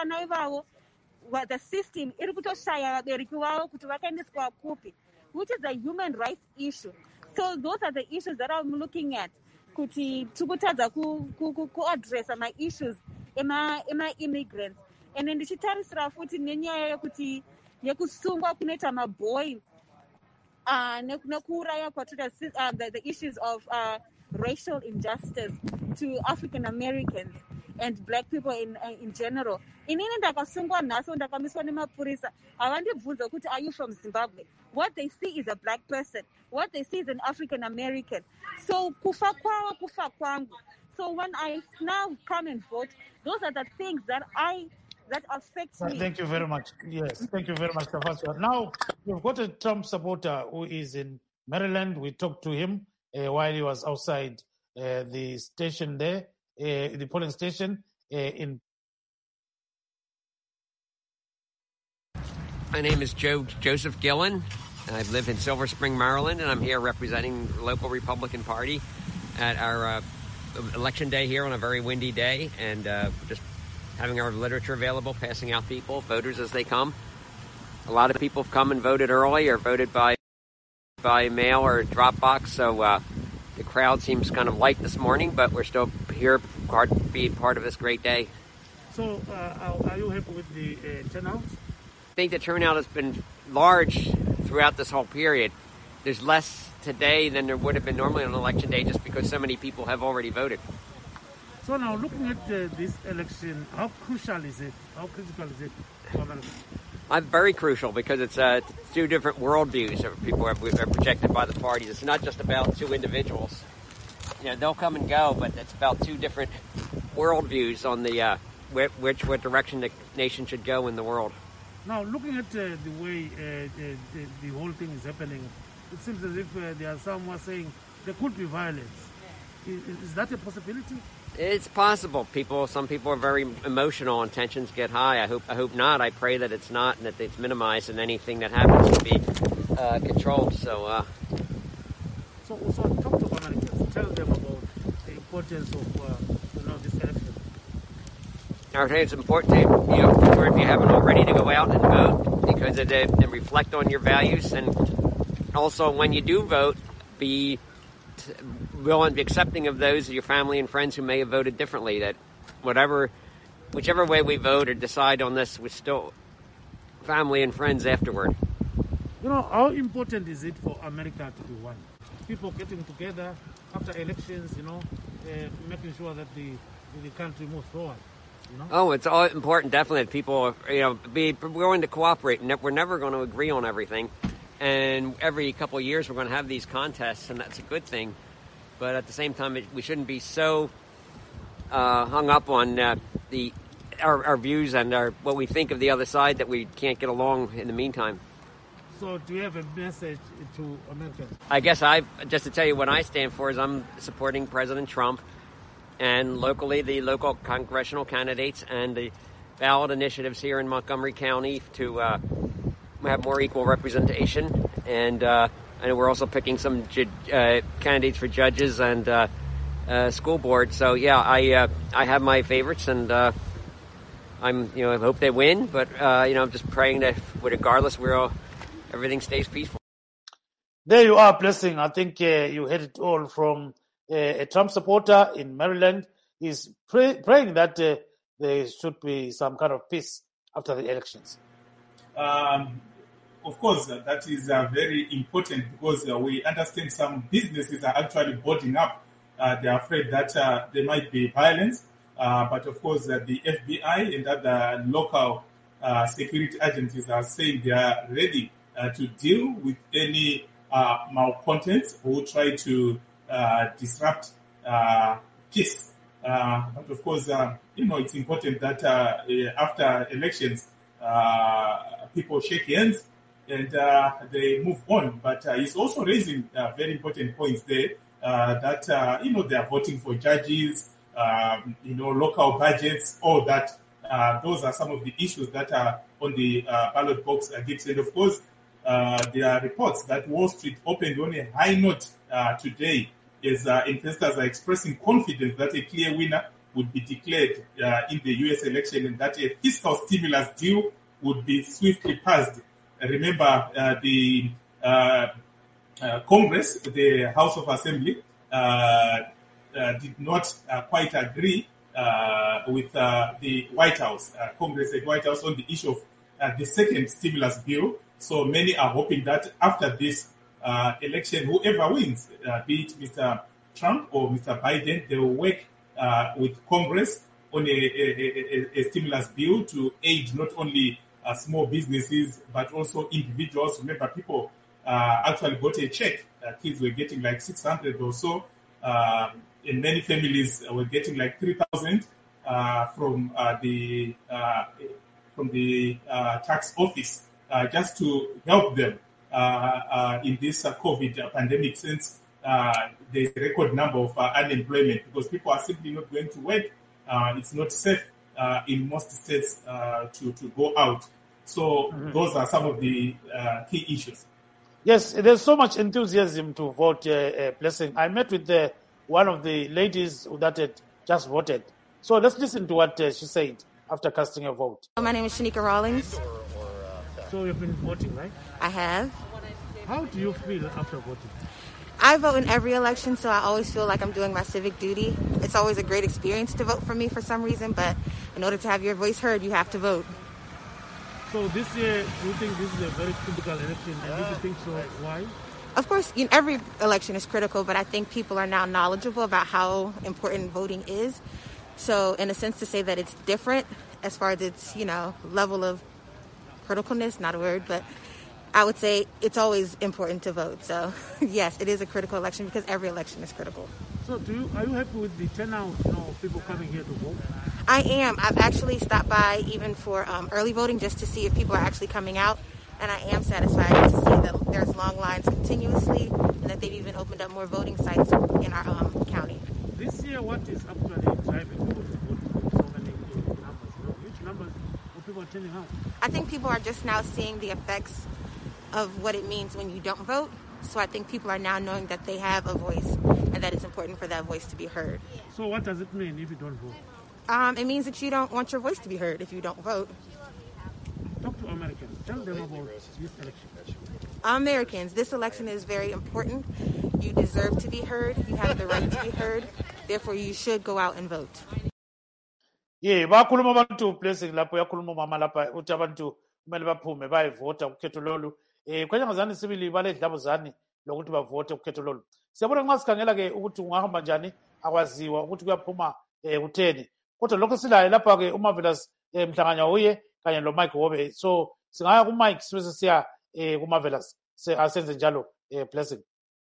the system which is a human rights issue. So those are the issues that I'm looking at. Kuti tukutaza ku ku address my issues ema ema immigrants. And then the chitarisra futi nenya kuti yakusungwa kuneta maboy uh nekuraya kwatuta the the issues of uh racial injustice to African Americans and black people in uh, in general. Inini ndakasungwa naso ndakamiswa nemapurisa avandibvunza kuti are you from Zimbabwe? What they see is a black person. What they see is an African American. So kufa kwawa kufa kwangu. So when I now come and vote, those are the things that I that affect me. Thank you very much. Yes, thank you very much, Professor. Now we've got a Trump supporter who is in Maryland. We talked to him uh, while he was outside uh, the station there, uh, the polling station uh, in. My name is Joe Joseph Gillen. I live in Silver Spring, Maryland, and I'm here representing the local Republican Party at our uh, election day here on a very windy day, and uh, just having our literature available, passing out people, voters as they come. A lot of people have come and voted early or voted by by mail or drop box, so uh, the crowd seems kind of light this morning, but we're still here hard being part of this great day. So uh, are you happy with the uh, turnout? I think the turnout has been large throughout this whole period. There's less today than there would have been normally on election day just because so many people have already voted. So now looking at uh, this election, how crucial is it? How critical is it for America? I'm very crucial because it's uh, two different worldviews that people are, are projected by the parties. It's not just about two individuals. You know, they'll come and go, but it's about two different worldviews on the uh, which, which what direction the nation should go in the world. Now, looking at uh, the way uh, the, the, the whole thing is happening, it seems as if uh, there are some who are saying there could be violence. Is, is that a possibility? It's possible. People, some people are very emotional and tensions get high. I hope, I hope not. I pray that it's not and that it's minimized and anything that happens to be uh, controlled. So, uh, so, so talk to Americans. Tell them about the importance of uh, you know, this election. I think it's important to, you know, if you haven't already, to go out and vote because it, it, it reflect on your values, and also when you do vote, be t- willing, be accepting of those of your family and friends who may have voted differently. That whatever, whichever way we vote or decide on this, we're still family and friends afterward. You know, how important is it for America to be one? People getting together after elections, you know, uh, making sure that the the country moves forward. You know? Oh, it's all important, definitely. That people, you know, be willing to cooperate. We're never going to agree on everything, and every couple of years we're going to have these contests, and that's a good thing. But at the same time, it, we shouldn't be so uh, hung up on uh, the our, our views and our, what we think of the other side that we can't get along in the meantime. So, do you have a message to Americans? I guess I just to tell you what I stand for is I'm supporting President Trump. And locally, the local congressional candidates and the ballot initiatives here in Montgomery County to uh, have more equal representation. And uh, and we're also picking some ju- uh, candidates for judges and uh, uh, school board. So yeah, I uh, I have my favorites, and uh, I'm you know I hope they win. But uh, you know I'm just praying that regardless, we're all, everything stays peaceful. There you are, Blessing. I think uh, you heard it all from. Uh, a Trump supporter in Maryland is pray, praying that uh, there should be some kind of peace after the elections. Um, of course, uh, that is uh, very important because uh, we understand some businesses are actually boarding up. Uh, they're afraid that uh, there might be violence. Uh, but of course, uh, the F B I and other local uh, security agencies are saying they are ready uh, to deal with any uh, malcontents who try to uh, disrupt uh, peace. Uh, but of course, uh, you know, it's important that uh, after elections, uh, people shake hands and uh, they move on. But uh, he's also raising uh, very important points there uh, that, uh, you know, they are voting for judges, um, you know, local budgets, all that. Uh, those are some of the issues that are on the uh, ballot box against. And of course, uh, there are reports that Wall Street opened on a high note uh, today as uh, investors are expressing confidence that a clear winner would be declared uh, in the U S election and that a fiscal stimulus deal would be swiftly passed. Uh, remember, uh, the uh, uh, Congress, the House of Assembly, uh, uh, did not uh, quite agree uh, with uh, the White House, uh, Congress and White House on the issue of uh, the second stimulus bill. So many are hoping that after this uh, election, whoever wins, uh, be it Mister Trump or Mister Biden, they will work uh, with Congress on a, a, a, a stimulus bill to aid not only uh, small businesses, but also individuals. Remember, people uh, actually got a check. Uh, kids were getting like six hundred or so. Uh, and many families were getting like three thousand uh, from uh, the uh, from the uh, tax office uh, just to help them uh, uh, in this uh, COVID pandemic, since uh, there's a record number of uh, unemployment because people are simply not going to work. Uh, it's not safe uh, in most states uh, to, to go out. So mm-hmm. those are some of the uh, key issues. Yes, there's so much enthusiasm to vote, uh, uh, Blessing. I met with the, one of the ladies that had just voted. So let's listen to what uh, she said after casting a vote. My name is Shanika Rawlings. So you've been voting, right? I have. How do you feel after voting? I vote in every election, so I always feel like I'm doing my civic duty. It's always a great experience to vote for me for some reason, but in order to have your voice heard, you have to vote. So this year, do you think this is a very critical election? And if you think so, why? Of course, you know, every election is critical, but I think people are now knowledgeable about how important voting is. So in a sense, to say that it's different as far as its, you know, level of criticalness, not a word, but I would say it's always important to vote. So yes, it is a critical election because every election is critical. So do you, are you happy with the turnout, you know, of people coming here to vote? I am. I've actually stopped by even for um, early voting just to see if people are actually coming out. And I am satisfied to see that there's long lines continuously and that they've even opened up more voting sites in our um, county. This year, what is actually driving people to vote with so many numbers? You know, which numbers of people are turning out? I think people are just now seeing the effects of what it means when you don't vote. So I think people are now knowing that they have a voice and that it's important for that voice to be heard. So what does it mean if you don't vote? Um, it means that you don't want your voice to be heard if you don't vote. Talk to Americans. Tell them about this election. Americans, this election is very important. You deserve to be heard. You have the right to be heard. Therefore, you should go out and vote. Yeah, bakhuluma abantu Blessing lapho yakhuluma mama lapha uthi abantu kumele baphume bayivota ukhetho lolu. Eh kwanyangazani sibili bale dlabuzani lokuthi bavote ukhetho lolu. Siyabona nxa sikhangela ke ukuthi ungahamba njani akwaziwa ukuthi kuyaphuma eh kutheni. Kodwa lokho silaye lapha ke uMarvelous eh Mhlanganya uye kanye lo Mike Wobe. So singaya ku Mike sibe siya eh ku Marvelous se asenze njalo eh Blessing.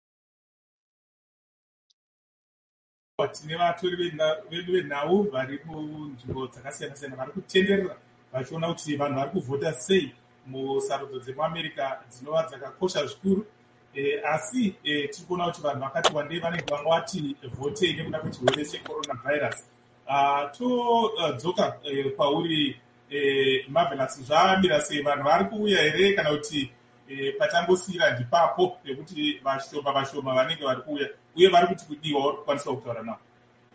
Tine vatori vedu venhau vari munzvimbo dzakasiyana siyana vari kutenderera vachiona kuti vanhu vari kuvhota sei musarudzo dzemuamerica dzinova dzakakosha zvikuru. Asi tiri kuona kuti vanhu vakati wandei vanenge vanga vati vhotei nekuda kwechirwere checoronavirus. Todzoka kwauri Marvelous, zvamira sei, vanhu vari kuuya here kana kuti patangosiyira ndipapo pekuti vashoma vashoma vanenge vari kuuya uye vari kuti kudiwa vari kukwanisa kutaura navo?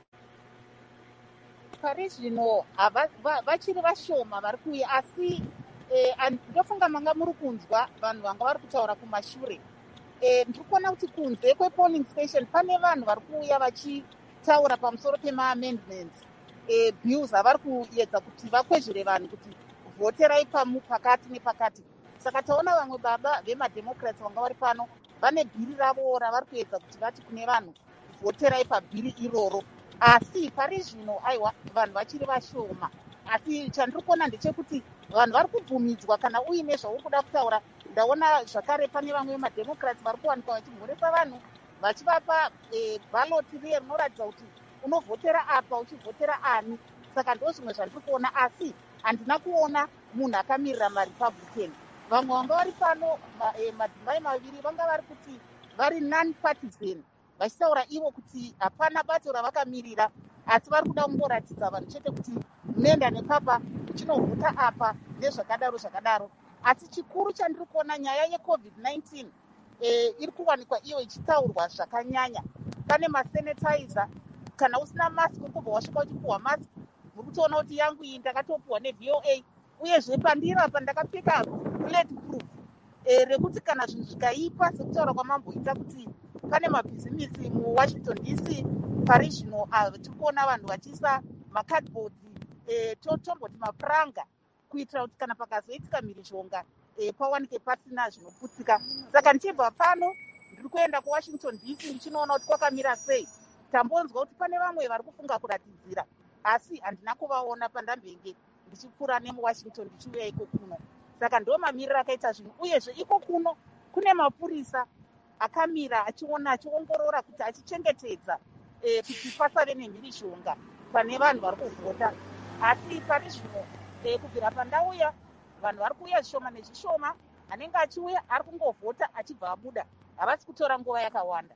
Pari zvino vachiri vashoma vari kuuya, asi ndofunga manga muri kunzwa vanhu vanga vari kutaura kumashure. Ndiri kuona kuti kunze kwepolling station pane vanhu vari kuuya vachitaura pamusoro pemaamendments bills avari kuedza kuti vakwezvere vanhu kuti voterai pakati nepakati. Saka taona vamwe baba vemademocrats vanga vari pano vane bhiri ravo ravari kuedza kuti vati kune vanhu voterai pabhiri iroro asi pari zvino aiwa vanhu vachiri vashoma. Asi chandiri kuona ndechekuti vanhu vari kubvumidzwa kana uine zvauri kuda kutaura. Ndaona zvakare pane vamwe madhemokrats vari kuwanikwa vachimhurisa vanhu vachivapa bhaloti riye rinoratidza kuti unovhotera apa uchivhotera ani. Saka ndo zvimwe zvandiri kuona, asi handina kuona munhu akamirira marepublican. Vamwe vanga vari pano madzimai maviri vanga vari kuti vari non-partisan, vachitaura ivo kuti hapana bato ravakamirira, asi vari kuda kungoratidza vanhu chete kuti nenda nepapa uchinovhota apa nezvakadaro zvakadaro. Asi chikuru chandiri kuona nyaya yecovid nineteen eh, iri kuwanikwa iyo ichitaurwa zvakanyanya. Pane masanitizer, kana usina mask kubva wasvika uchipuhwa mask. Muri kutoona kuti yangu iyi ndakatopuhwa neV O A, uyezve pandiri apa ndakapfeka bulletproof eh, rekuti kana zvinhu zvikaipa sekutaura kwamamboita kuti pane mabhizimisi muWashington D C pari zvino tiri kuona vanhu vachiisa macardboard eh, tomboti mapuranga kuitira kuti kana pakazoitika mhirizhonga eh, pawanike pasina zvinoputsika. Saka ndichibva pano ndiri kuenda kuWashington D C ndichinoona kuti kwakamira sei. Tambonzwa kuti pane vamwe vari kufunga kuratidzira, asi handina kuvaona pandambenge ndichipfuura nemuWashington ndichiuya iko kuno. Saka ndo mamiriro akaita zvinhu, uyezve iko kuno kune mapurisa akamira achiona achiongorora kuti achichengetedza eh, kuti pasave nemhirizhonga pane vanhu vari kuvhota. Asi pari zvino eh, kubvira pandauya vanhu vari kuuya zvishoma nezvishoma, anenge achiuya ari kungovhota achibva abuda, havasi kutora nguva yakawanda.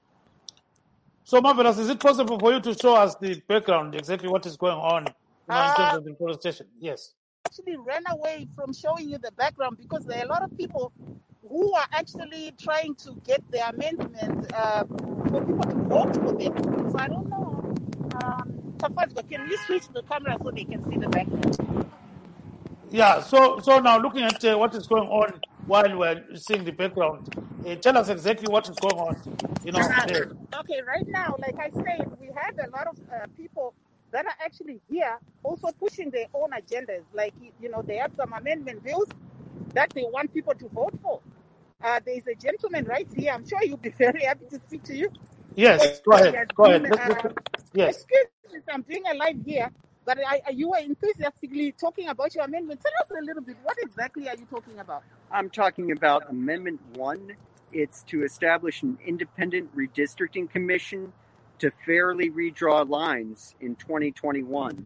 So, Marvelous, is it possible for you to show us the background, exactly what is going on you know, uh, in terms of the deforestation? Yes. Actually ran away from showing you the background because there are a lot of people who are actually trying to get the amendment uh, for people to vote for them. So I don't know. Um, can you switch the camera so they can see the background? Yeah, so so now looking at uh, what is going on while we're seeing the background, uh, tell us exactly what is going on. You know. Uh, okay, right now, like I said, we have a lot of uh, people that are actually here also pushing their own agendas. Like, you know, they have some amendment bills that they want people to vote for. Uh, there's a gentleman right here. I'm sure you'll be very happy to speak to you. Yes, go ahead. Go been, ahead. Uh, yes. Excuse me, I'm doing a live here, but I, I, you were enthusiastically talking about your amendment. Tell us a little bit. What exactly are you talking about? I'm talking about Amendment one. It's to establish an independent redistricting commission to fairly redraw lines in twenty twenty-one.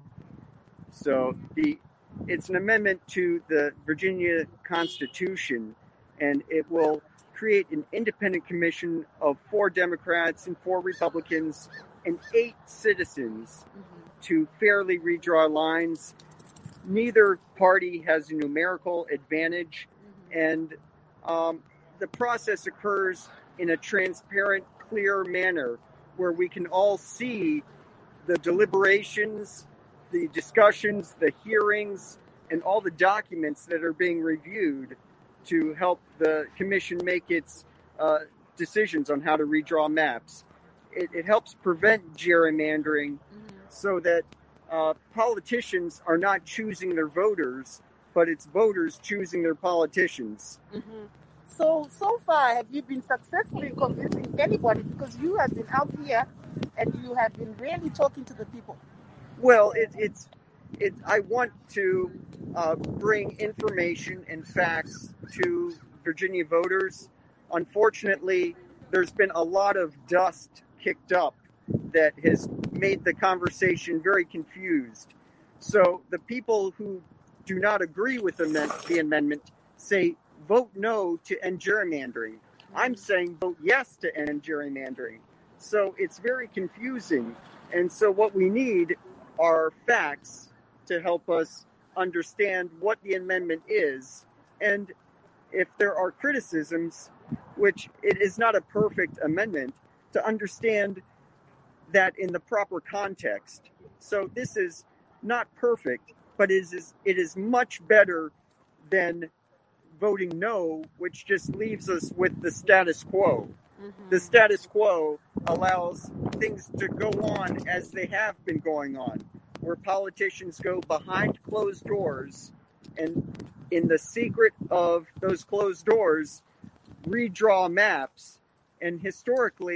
So the it's an amendment to the Virginia Constitution, and it will create an independent commission of four Democrats and four Republicans and eight citizens mm-hmm. to fairly redraw lines. Neither party has a numerical advantage, mm-hmm. and um, the process occurs in a transparent, clear manner where we can all see the deliberations, the discussions, the hearings, and all the documents that are being reviewed to help the commission make its uh, decisions on how to redraw maps. It, it helps prevent gerrymandering mm-hmm. so that uh, politicians are not choosing their voters, but it's voters choosing their politicians. Mm-hmm. So, so far, have you been successful in convincing anybody? Because you have been out here and you have been really talking to the people. Well, it, it's, it, I want to uh, bring information and facts to Virginia voters. Unfortunately, there's been a lot of dust kicked up that has made the conversation very confused. So the people who do not agree with the, the amendment say, vote no to end gerrymandering. I'm saying vote yes to end gerrymandering. So it's very confusing. And so what we need are facts to help us understand what the amendment is. And if there are criticisms, which it is not a perfect amendment, to understand that in the proper context. So this is not perfect, but it is, it is much better than voting no, which just leaves us with the status quo. Mm-hmm. The status quo allows things to go on as they have been going on, where politicians go behind closed doors and in the secret of those closed doors, redraw maps. And historically,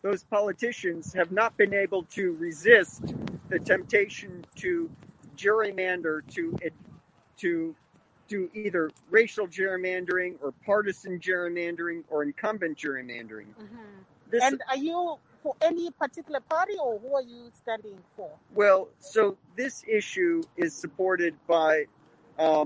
those politicians have not been able to resist the temptation to gerrymander, to to do either racial gerrymandering or partisan gerrymandering or incumbent gerrymandering. Mm-hmm. This, and are you for any particular party, or who are you standing for? Well, so this issue is supported by um,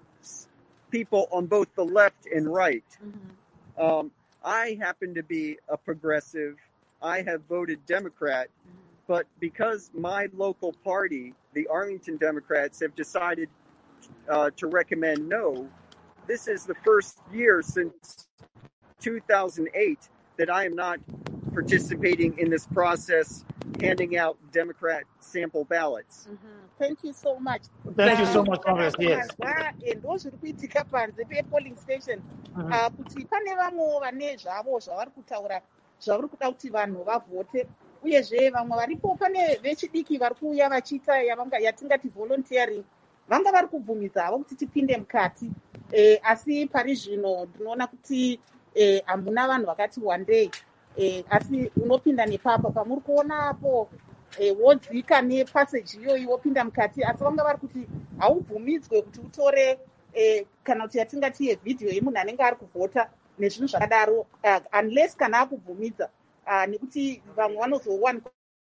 people on both the left and right. Mm-hmm. Um, I happen to be a progressive. I have voted Democrat, mm-hmm. but because my local party, the Arlington Democrats, have decided uh, to recommend no, this is the first year since two thousand eight that I am not participating in this process, handing out Democrat sample ballots. Mm-hmm. Thank you so much. Thank you so much, Congress. Yes. Ndozviri kuitika panze pe-polling station kuti pane vamwewo vane zvavo zvavari kutaura zvavari kuda kuti vanhu vavhote, uyezve vamwe varipo, pane vechidiki vari kuuya vachiita yatingati volunteering, vanga vari kubvumidza havo kuti tipinde mukati, asi pari zvino ndinoona kuti hamuna vanhu vakati wandei, asi unopinda nepapa pamuri kuonapo wodzika nepaseji iyoyi wopinda mukati, asi vanga vari kuti haubvumidzwe kuti utore kana kuti yatingati yevhidhiyo yemunhu anenge ari kuvhota nezvinhu zvakadaro, unless kana akubvumidza, nekuti vamwe vanozowani.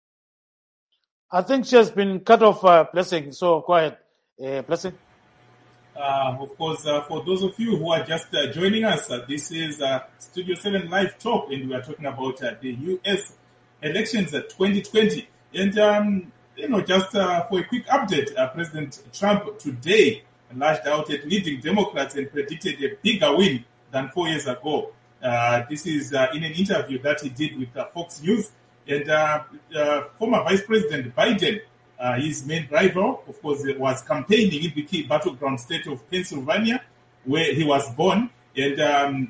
I think she has been cut off, uh, Blessing, so go ahead, uh, Blessing. Uh, of course, uh, for those of you who are just uh, joining us, uh, this is uh, Studio seven Live Talk, and we are talking about uh, the U S elections at twenty twenty. And, um, you know, just uh, for a quick update, uh, President Trump today lashed out at leading Democrats and predicted a bigger win than four years ago. Uh, this is uh, in an interview that he did with uh, Fox News. And uh, uh, former Vice President Biden, Uh, his main rival, of course, was campaigning in the key battleground state of Pennsylvania, where he was born. And um,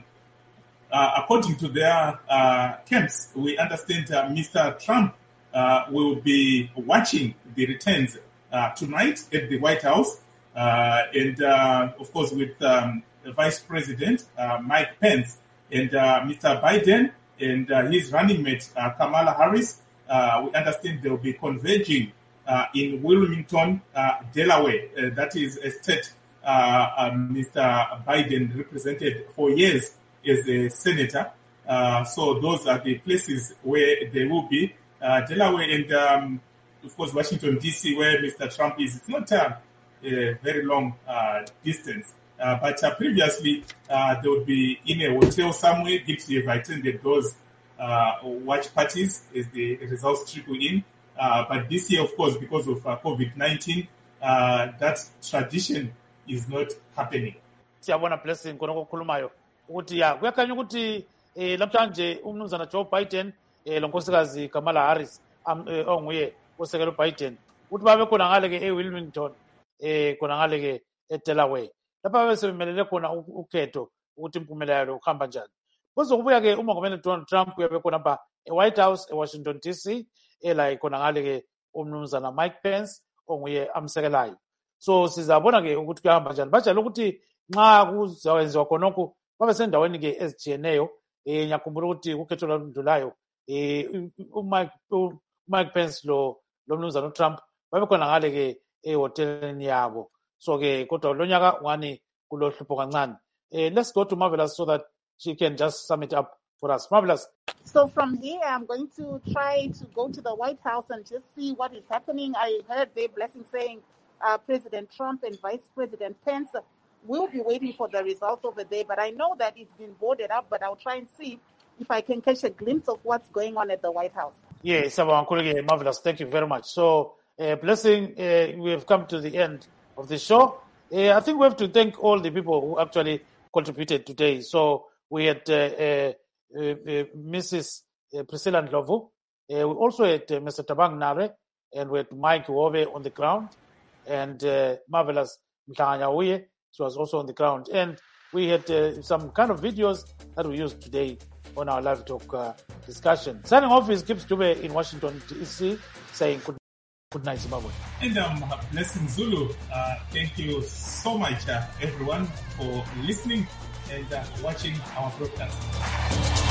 uh, according to their uh, camps, we understand uh, Mister Trump uh, will be watching the returns uh, tonight at the White House. Uh, and, uh, of course, with um, the Vice President uh, Mike Pence and uh, Mister Biden and uh, his running mate uh, Kamala Harris, uh, we understand they will be converging Uh, in Wilmington, uh, Delaware. Uh, that is a state uh, uh, Mister Biden represented for years as a senator. Uh, so those are the places where they will be. Uh, Delaware and, um, of course, Washington, D C, where Mister Trump is. It's not a, a very long uh, distance. Uh, but uh, previously, uh, they would be in a hotel somewhere. Gipsy have attended those uh, watch parties as the results trickle in. Uh, but this year, of course, because of uh, COVID nineteen, uh, that tradition is not happening. Siyabona Blessing khona kokhulumayo ukuthi ya kuyakhanya ukuthi eh namhlanje umnumzana Joe Biden eh lonkosikazi Kamala Harris onguye osekela uBiden ukuthi babe khona ngale ke eWilmington eh khona ngale ke eDelaware lapha bese bemelele khona ukhetho ukuthi impumelelo ukuhamba njani. Kuzokubuya ke umongameli Donald Trump uyabe khona ba eWhite House eWashington D C ela ikhona ngale ke umnumzana Mike Pence onguye amsekelayo. So sizabona ke ukuthi kuyahamba njani. Bajalo ukuthi nxa kuzawenziwa khonokho babe sendaweni ke ezijiyeneyo. Eh ngiyakhumbula ukuthi ukhetho lwandulayo eh uMike uMike Pence lo lo mnumzana uTrump babe khona ngale ke ehoteleni yabo. So ke kodwa lo nyaka ngani kulohlupho kancane. Eh let's go to Marvelous so that she can just sum it up for us. Marvelous. So from here, I'm going to try to go to the White House and just see what is happening. I heard their Blessing saying uh, President Trump and Vice President Pence will be waiting for the results over there. But I know that it's been boarded up, but I'll try and see if I can catch a glimpse of what's going on at the White House. Yes, Marvelous. Thank you very much. So, uh, Blessing, uh, we have come to the end of the show. Uh, I think we have to thank all the people who actually contributed today. So, we had uh, uh, Uh, uh, Missus Uh, Priscilla Ndlovu. Uh, we also had uh, Mister Tabang Nare, and we had Mike Wove on the ground, and uh, Marvelous Mkhanyahuye, she was also on the ground. And we had uh, some kind of videos that we used today on our live talk uh, discussion. Signing off is Gibbs Dube in Washington, D C, saying good, good night, Zimbabwe. And um, Blessing Zulu, uh, thank you so much, uh, everyone, for listening and uh, watching our broadcast.